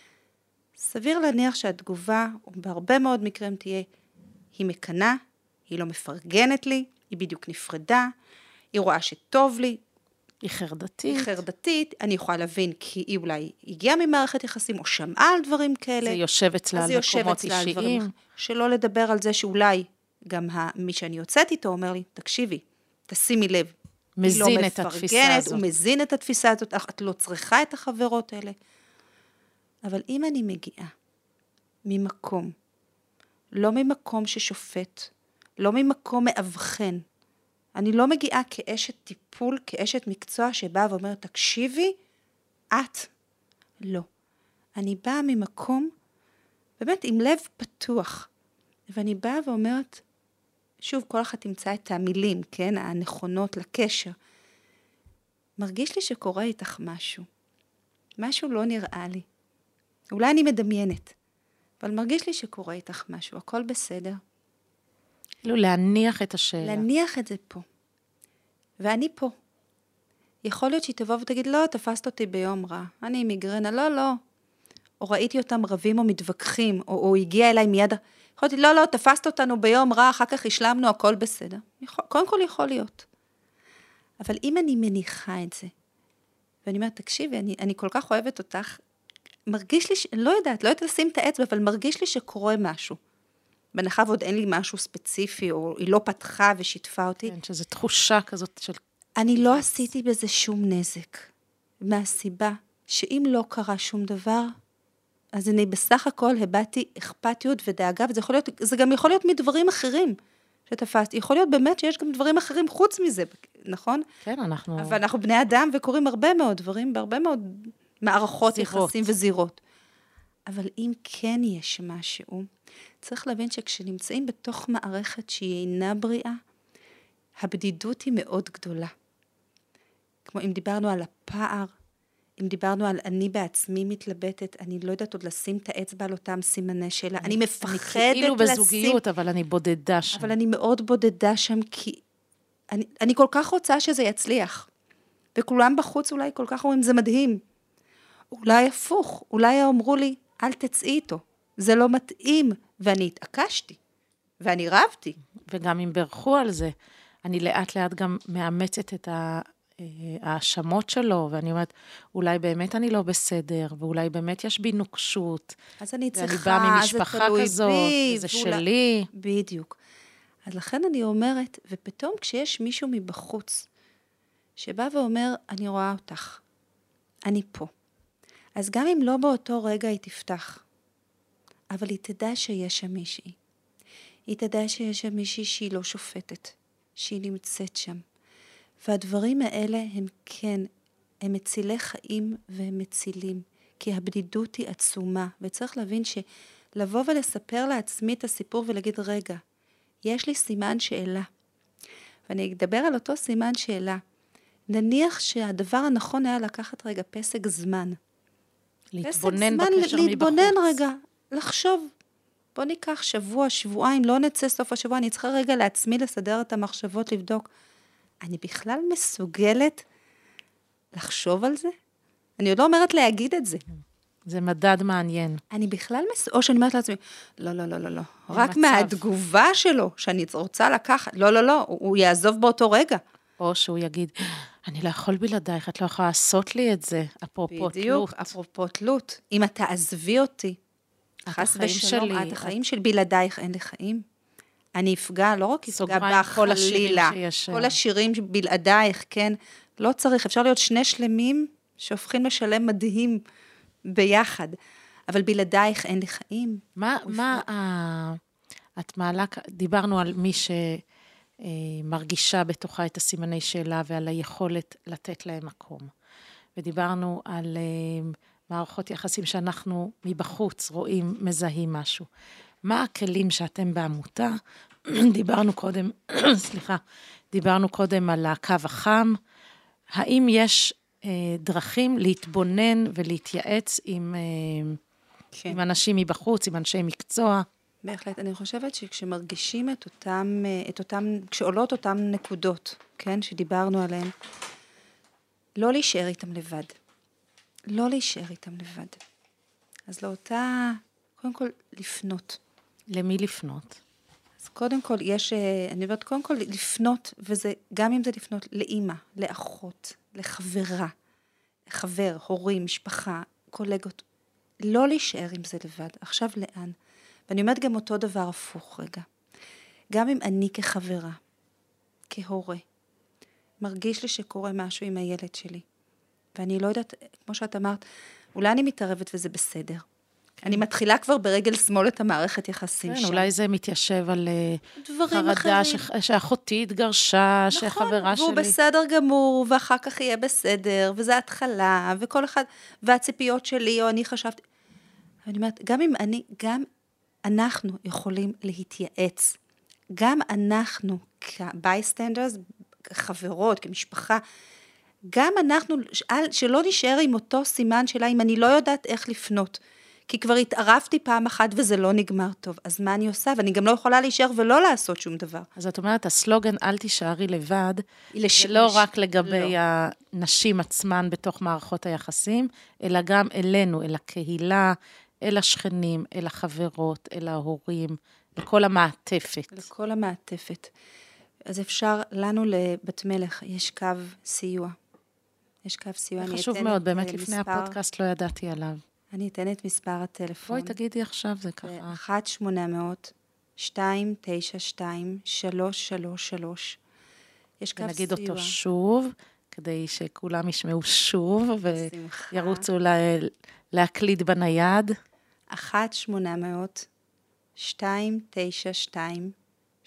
Speaker 2: סביר להניח שהתגובה, בהרבה מאוד מקרים תהיה, היא מקנה, היא לא מפרגנת לי, היא בדיוק נפרדה, היא רואה שטוב לי,
Speaker 1: היא חרדתית.
Speaker 2: היא חרדתית, אני יכולה להבין כי היא אולי הגיעה ממערכת יחסים או שמעה על דברים כאלה.
Speaker 1: זה יושב אצלה על מקומות אישיים.
Speaker 2: שלא לדבר על זה שאולי גם מי שאני יוצאת איתו אומר לי, תקשיבי, תשימי לב.
Speaker 1: מזין את התפיסה הזאת.
Speaker 2: הוא מזין את התפיסה הזאת, את לא צריכה את החברות האלה. אבל אם אני מגיעה ממקום, לא ממקום ששופט, לא ממקום מאבחן, אני לא מגיעה כאשת טיפול, כאשת מקצוע שבאה ואומרת, תקשיבי, את לא. אני באה ממקום, באמת עם לב פתוח, ואני באה ואומרת, שוב, כל אחד תמצא את המילים, כן, הנכונות לקשר. מרגיש לי שקורה איתך משהו. משהו לא נראה לי. אולי אני מדמיינת, אבל מרגיש לי שקורה איתך משהו, הכל בסדר.
Speaker 1: כאילו להניח את השאלה.
Speaker 2: להניח את זה פה. ואני פה. יכול להיות שהיא תבוא ותגיד, לא, תפסת אותי ביום רע. אני עם מיגרנה, לא, לא. או ראיתי אותם רבים או מתווכחים, או הגיע אליי מיד. יכולתי, לא, לא, תפסת אותנו ביום רע, אחר כך השלמנו, הכל בסדר. קודם כל יכול להיות. אבל אם אני מניחה את זה, ואני אומרת, תקשיבי, אני כל כך אוהבת אותך, מרגיש לי, לא יודעת לשים את האצבע, אבל מרגיש לי שקורה משהו. בהנחה ועוד אין לי משהו ספציפי, או היא לא פתחה ושיתפה אותי.
Speaker 1: כן, שזו תחושה כזאת של...
Speaker 2: אני לא עשיתי בזה שום נזק. מהסיבה שאם לא קרה שום דבר, אז אני בסך הכל הבאתי אכפתיות ודאגה, וזה גם יכול להיות מדברים אחרים שתפסתי. יכול להיות באמת שיש גם דברים אחרים חוץ מזה, נכון?
Speaker 1: כן, אנחנו...
Speaker 2: אבל אנחנו בני אדם וקוראים הרבה מאוד דברים, בהרבה מאוד מערכות יחסים וזירות. אבל אם כן יש משהו, צריך להבין שכשנמצאים בתוך מערכת שהיא אינה בריאה, הבדידות היא מאוד גדולה. כמו אם דיברנו על הפער, אם דיברנו על אני בעצמי מתלבטת, אני לא יודעת עוד לשים את האצבע על אותם סימני שלה, אני מפחדת לשים...
Speaker 1: אני כאילו בזוגיות, אבל אני בודדה שם.
Speaker 2: אבל אני מאוד בודדה שם, כי אני כל כך רוצה שזה יצליח. וכולם בחוץ אולי כל כך אומרים, זה מדהים. אולי הפוך, אולי אמרו לי, אל תצאי איתו. זה לא מתאים, ואני התעקשתי, ואני רבתי.
Speaker 1: וגם אם ברכו על זה, אני לאט לאט גם מאמצת את האשמות שלו, ואני אומרת, אולי באמת אני לא בסדר, ואולי באמת יש בי נוקשות.
Speaker 2: אז אני צריכה,
Speaker 1: ואני באה ממשפחה כזאת, זה שלי.
Speaker 2: בדיוק. אז לכן אני אומרת, ופתאום כשיש מישהו מבחוץ, שבא ואומר, אני רואה אותך, אני פה. אז גם אם לא באותו רגע היא תפתח, אבל היא תדע שיש שם מישהי. היא תדע שיש שם מישהי שהיא לא שופטת, שהיא נמצאת שם. והדברים האלה הם כן, הם מצילי חיים והם מצילים, כי הבדידות היא עצומה, וצריך להבין שלבוא ולספר לעצמי את הסיפור ולהגיד, רגע, יש לי סימן שאלה. ואני אדבר על אותו סימן שאלה. נניח שהדבר הנכון היה לקחת רגע פסק זמן.
Speaker 1: להתבונן בקשר מבחוץ.
Speaker 2: להתבונן רגע, לחשוב. בוא ניקח שבוע, שבועיים, לא נצא סוף השבוע, אני צריכה רגע לעצמי לסדר את המחשבות, לבדוק. אני בכלל מסוגלת לחשוב על זה? אני עוד לא אומרת להגיד את זה.
Speaker 1: זה מדד מעניין.
Speaker 2: אני בכלל או שאני אומרת לעצמי, לא, לא, לא, לא, לא. רק מהתגובה שלו, שאני רוצה לקחת, לא, לא, לא, הוא יעזוב באותו רגע.
Speaker 1: או שהוא יגיד, אני לא יכול בלעדייך, את לא יכולה לעשות לי את זה, אפרופו תלות.
Speaker 2: בדיוק, אפרופו תלות. אם את תעזבי אותי, חס ושלום, את החיים של בלעדייך אין לי חיים. אני אפגע, לא רק אפגע בך חלילה, כל השירים בלעדייך, כן? לא צריך, אפשר להיות שני שלמים שהופכים לשלם מדהים ביחד, אבל בלעדייך אין לי חיים.
Speaker 1: את מעלה, דיברנו על מי שמרגישה בתוכה את הסימני שאלה ועל היכולת לתת להם מקום. ודיברנו על מערכות יחסים שאנחנו מבחוץ רואים, מזהים משהו. מה הכלים שאתם בעמותה? דיברנו קודם על הקו החם. האם יש דרכים להתבונן ולהתייעץ עם אנשים מבחוץ, עם אנשי מקצוע?
Speaker 2: בהחלט, אני חושבת שכשמרגישים כשעולות אותם נקודות, כן, שדיברנו עליהן, לא להישאר איתם לבד. לא להישאר איתם לבד. אז קודם כל, לפנות.
Speaker 1: למי לפנות?
Speaker 2: אז קודם כל, אני אומרת, קודם כל, לפנות, וזה, גם אם זה לפנות לאמא, לאחות, לחברה, חבר, הורים, משפחה, קולגות, לא להישאר עם זה לבד. עכשיו לאן? ואני אומרת גם אותו דבר הפוך רגע. גם אם אני כחברה, כהורה, מרגיש לי שקורה משהו עם הילד שלי, ואני לא יודעת, כמו שאת אמרת, אולי אני מתערבת וזה בסדר. אני מתחילה כבר ברגל שמאל את המערכת יחסים שם.
Speaker 1: אולי זה מתיישב על חרדה שאחותי התגרשה, שחברה שלי.
Speaker 2: והוא בסדר גמור, ואחר כך יהיה בסדר, וזה התחלה, וכל אחד, והציפיות שלי, או אני חשבתי. אני אומרת, גם אנחנו יכולים להתייעץ. גם אנחנו, כבייסטנדרס, חברות, כמשפחה, גם אנחנו, שלא נשאר עם אותו סימן שלה, אם אני לא יודעת איך לפנות. כי כבר התערבתי פעם אחת וזה לא נגמר טוב. אז מה אני עושה? ואני גם לא יכולה להישאר ולא לעשות שום דבר.
Speaker 1: אז את אומרת, הסלוגן, אל תישארי לבד, לא רק לגבי הנשים עצמן בתוך מערכות היחסים, אלא גם אלינו, אל הקהילה, אל השכנים, אל החברות, אל ההורים, לכל המעטפת.
Speaker 2: לכל המעטפת. אז אפשר, לנו לבת מלך, יש קו סיוע. יש קו סיוע.
Speaker 1: חשוב מאוד, באמת לפני הפודקאסט לא ידעתי עליו.
Speaker 2: אני אתן את מספר הטלפון.
Speaker 1: בואי תגידי עכשיו, זה ככה.
Speaker 2: 1-800-292-333. יש קו סיוע.
Speaker 1: ונגיד אותו שוב, כדי שכולם ישמעו שוב, וירוצו להקליד בנייד.
Speaker 2: 1-800-292-333.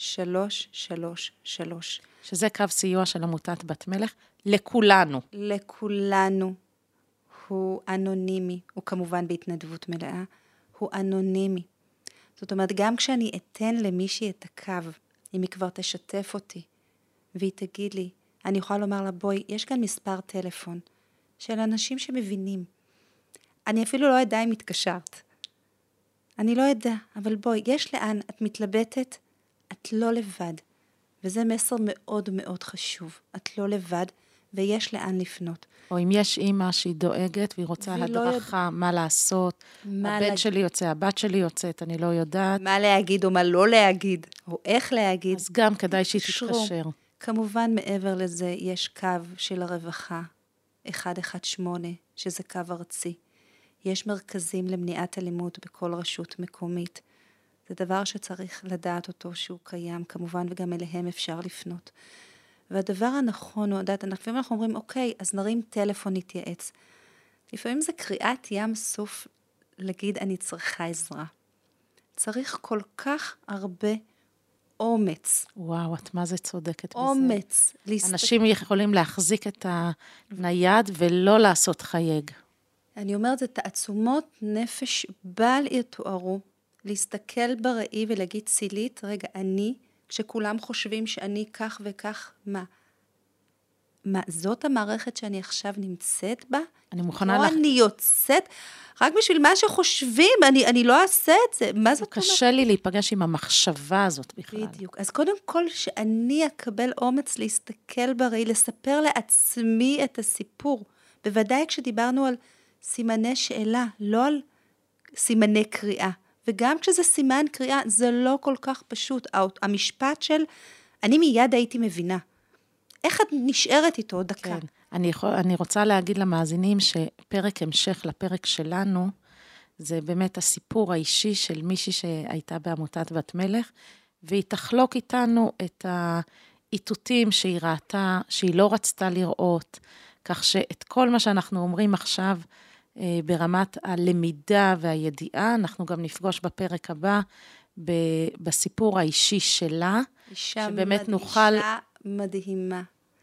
Speaker 1: שזה קו סיוע של עמותת בת מלך, לכולנו.
Speaker 2: לכולנו. הוא אנונימי, הוא כמובן בהתנדבות מלאה, הוא אנונימי. זאת אומרת, גם כשאני אתן למישהי את הקו, אם היא כבר תשתף אותי, והיא תגיד לי, אני יכולה לומר לה, בואי, יש כאן מספר טלפון, של אנשים שמבינים. אני אפילו לא יודע אם מתקשרת. אני לא יודע, אבל בואי, יש לאן, את מתלבטת, את לא לבד. וזה מסר מאוד מאוד חשוב. את לא לבד, ויש לאן לפנות.
Speaker 1: או אם יש אימא שהיא דואגת, והיא רוצה הדרכה, מה לעשות, הבן שלי יוצא, הבת שלי יוצאת, אני לא יודעת.
Speaker 2: מה להגיד או מה לא להגיד, או איך להגיד.
Speaker 1: אז גם כדאי שהיא תתקשר.
Speaker 2: כמובן, מעבר לזה, יש קו של הרווחה, 118, שזה קו ארצי. יש מרכזים למניעת אלימות בכל רשות מקומית. זה דבר שצריך לדעת אותו שהוא קיים, כמובן, וגם אליהם אפשר לפנות. והדבר הנכון הוא, לפעמים אנחנו אומרים, אוקיי, אז נרים טלפון, נתייעץ. לפעמים זה קריאת ים סוף להגיד, אני צריכה עזרה. צריך כל כך הרבה אומץ.
Speaker 1: וואו, את מה זה צודקת בזה?
Speaker 2: אומץ.
Speaker 1: אנשים יכולים להחזיק את הנייד ולא לעשות חייג.
Speaker 2: אני אומרת, זה תעצומות נפש בל יתוארו, להסתכל בראי ולהגיד צילית, רגע, כשכולם חושבים שאני כך וכך, מה, זאת המערכת שאני עכשיו נמצאת בה?
Speaker 1: אני מוכנה
Speaker 2: לא אני יוצאת, רק בשביל מה שחושבים, אני לא אעשה את זה. מה זאת אומרת?
Speaker 1: קשה לי להיפגש עם המחשבה הזאת בכלל.
Speaker 2: בדיוק. אז קודם כל, שאני אקבל אומץ להסתכל בראי, לספר לעצמי את הסיפור. בוודאי כשדיברנו על סימני שאלה, לא על סימני קריאה. וגם כשזה סימן קריאה, זה לא כל כך פשוט. המשפט של, אני מיד הייתי מבינה. איך את נשארת איתו דקה?
Speaker 1: כן. אני רוצה להגיד למאזינים שפרק המשך לפרק שלנו, זה באמת הסיפור האישי של מישהי שהייתה בעמותת בת מלך, והיא תחלוק איתנו את האיתותים שהיא ראתה, שהיא לא רצתה לראות, כך שאת כל מה שאנחנו אומרים עכשיו, ברמת הלמידה והידיעה, אנחנו גם נפגוש בפרק הבא, בסיפור האישי שלה, שבאמת נוכל...
Speaker 2: אישה מדהימה.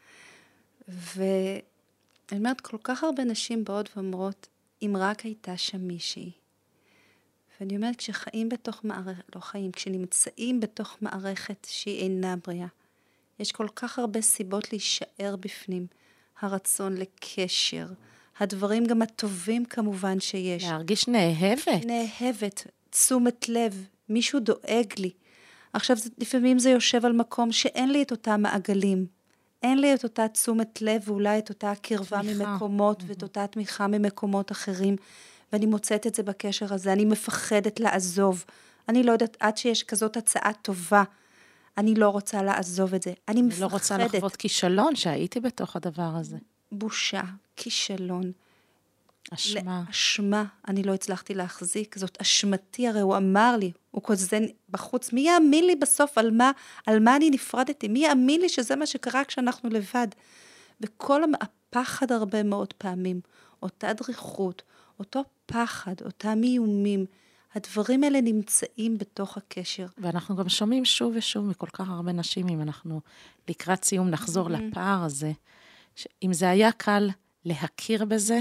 Speaker 2: ואני אומרת, כל כך הרבה נשים באות ואומרות, אם רק הייתה שם מישהי. ואני אומרת, כשחיים בתוך מערכת, לא חיים, כשנמצאים בתוך מערכת שהיא אינה בריאה, יש כל כך הרבה סיבות להישאר בפנים. הרצון לקשר, הדברים גם הטובים כמובן שיש.
Speaker 1: להרגיש נאהבת.
Speaker 2: נאהבת, תשומת לב, מישהו דואג לי. עכשיו, לפעמים זה יושב על מקום שאין לי את אותם מעגלים. אין לי את אותה תשומת לב, ואולי את אותה קרבה ממקומות, ואת אותה תמיכה ממקומות אחרים, ואני מוצאת את זה בקשר הזה. אני מפחדת לעזוב. אני לא יודעת, עד שיש כזאת הצעה טובה, אני לא רוצה לעזוב את זה. אני מפחדת.
Speaker 1: לא רוצה לחוות כישלון שהייתי בתוך הדבר הזה.
Speaker 2: בושה, כישלון.
Speaker 1: אשמה.
Speaker 2: אשמה, אני לא הצלחתי להחזיק, זאת אשמתי, הרי הוא אמר לי, הוא כזה בחוץ, מי יאמין לי בסוף על מה אני נפרדתי? מי יאמין לי שזה מה שקרה כשאנחנו לבד? וכל הפחד הרבה מאוד פעמים, אותה דריכות, אותו פחד, אותם איומים, הדברים האלה נמצאים בתוך הקשר.
Speaker 1: ואנחנו גם שומעים שוב ושוב מכל כך הרבה נשים, אם אנחנו לקראת סיום נחזור לפער הזה, אם זה היה קל להכיר בזה,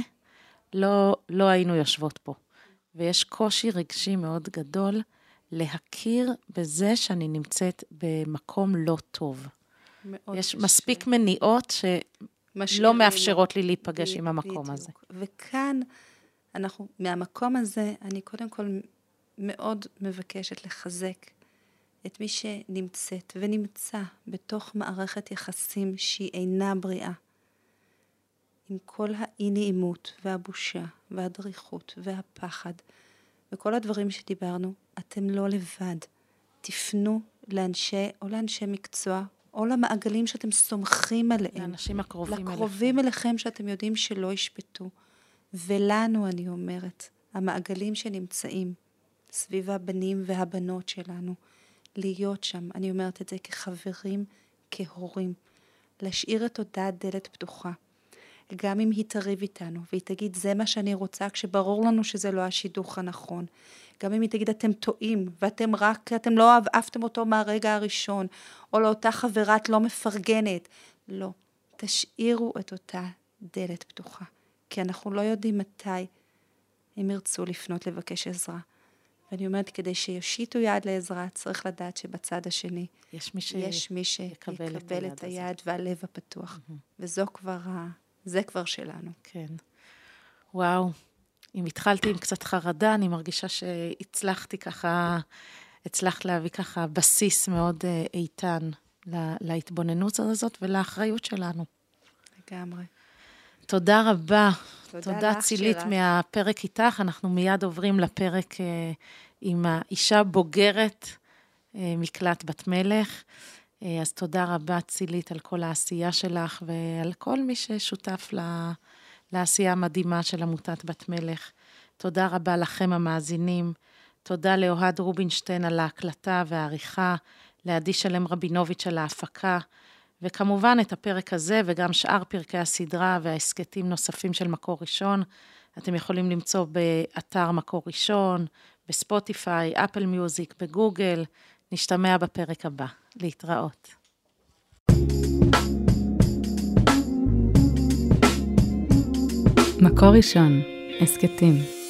Speaker 1: לא היינו יושבות פה. ויש קושי רגשי מאוד גדול להכיר בזה שאני נמצאת במקום לא טוב. יש מספיק מניעות שלא מאפשרות לי להיפגש עם המקום הזה.
Speaker 2: וכאן, מהמקום הזה, אני קודם כל מאוד מבקשת לחזק את מי שנמצאת ונמצא בתוך מערכת יחסים שהיא אינה בריאה. עם כל האי-נעימות והבושה והדריכות והפחד וכל הדברים שדיברנו, אתם לא לבד. תפנו לאנשי מקצוע או למעגלים שאתם סומכים עליהם.
Speaker 1: לאנשים הקרובים
Speaker 2: לקרובים אליכם שאתם יודעים שלא ישפטו. ולנו, אני אומרת, המעגלים שנמצאים סביב הבנים והבנות שלנו, להיות שם, אני אומרת את זה כחברים, כהורים, להשאיר את אותה דלת פתוחה. גם אם היא תריב איתנו, והיא תגיד, זה מה שאני רוצה, כשברור לנו שזה לא השידוך הנכון. גם אם היא תגיד, אתם טועים, אתם לא אהבתם אותו מהרגע הראשון, או לאותה חברה את לא מפרגנת. לא, תשאירו את אותה דלת פתוחה, כי אנחנו לא יודעים מתי הם ירצו לפנות לבקש עזרה. ואני אומרת, כדי שיושיטו יד לעזרה, צריך לדעת שבצד השני, יש מי שיקבל את היד והלב הפתוח. זה כבר שלנו.
Speaker 1: כן. וואו. אם התחלתי עם קצת חרדה, אני מרגישה הצלחת להביא ככה בסיס מאוד איתן להתבוננות הזאת ולאחריות שלנו.
Speaker 2: לגמרי.
Speaker 1: תודה רבה.
Speaker 2: תודה
Speaker 1: צילית מהפרק איתך. אנחנו מיד עוברים לפרק עם האישה בוגרת מקלט בת מלך. אז תודה רבה צילית על כל העשייה שלך ועל כל מי ששותף לעשייה המדהימה של עמותת בת מלך. תודה רבה לכם המאזינים. תודה לאוהד רובינשטיין על ההקלטה והעריכה, לעדי שלם רבינוביץ' על ההפקה, וכמובן את הפרק הזה וגם שאר פרקי הסדרה והעסקטים נוספים של מקור ראשון, אתם יכולים למצוא באתר מקור ראשון, בספוטיפיי, אפל מיוזיק, בגוגל. נשתמע בפרק הבא. להתראות.
Speaker 3: מקור ראשון, עסקטים.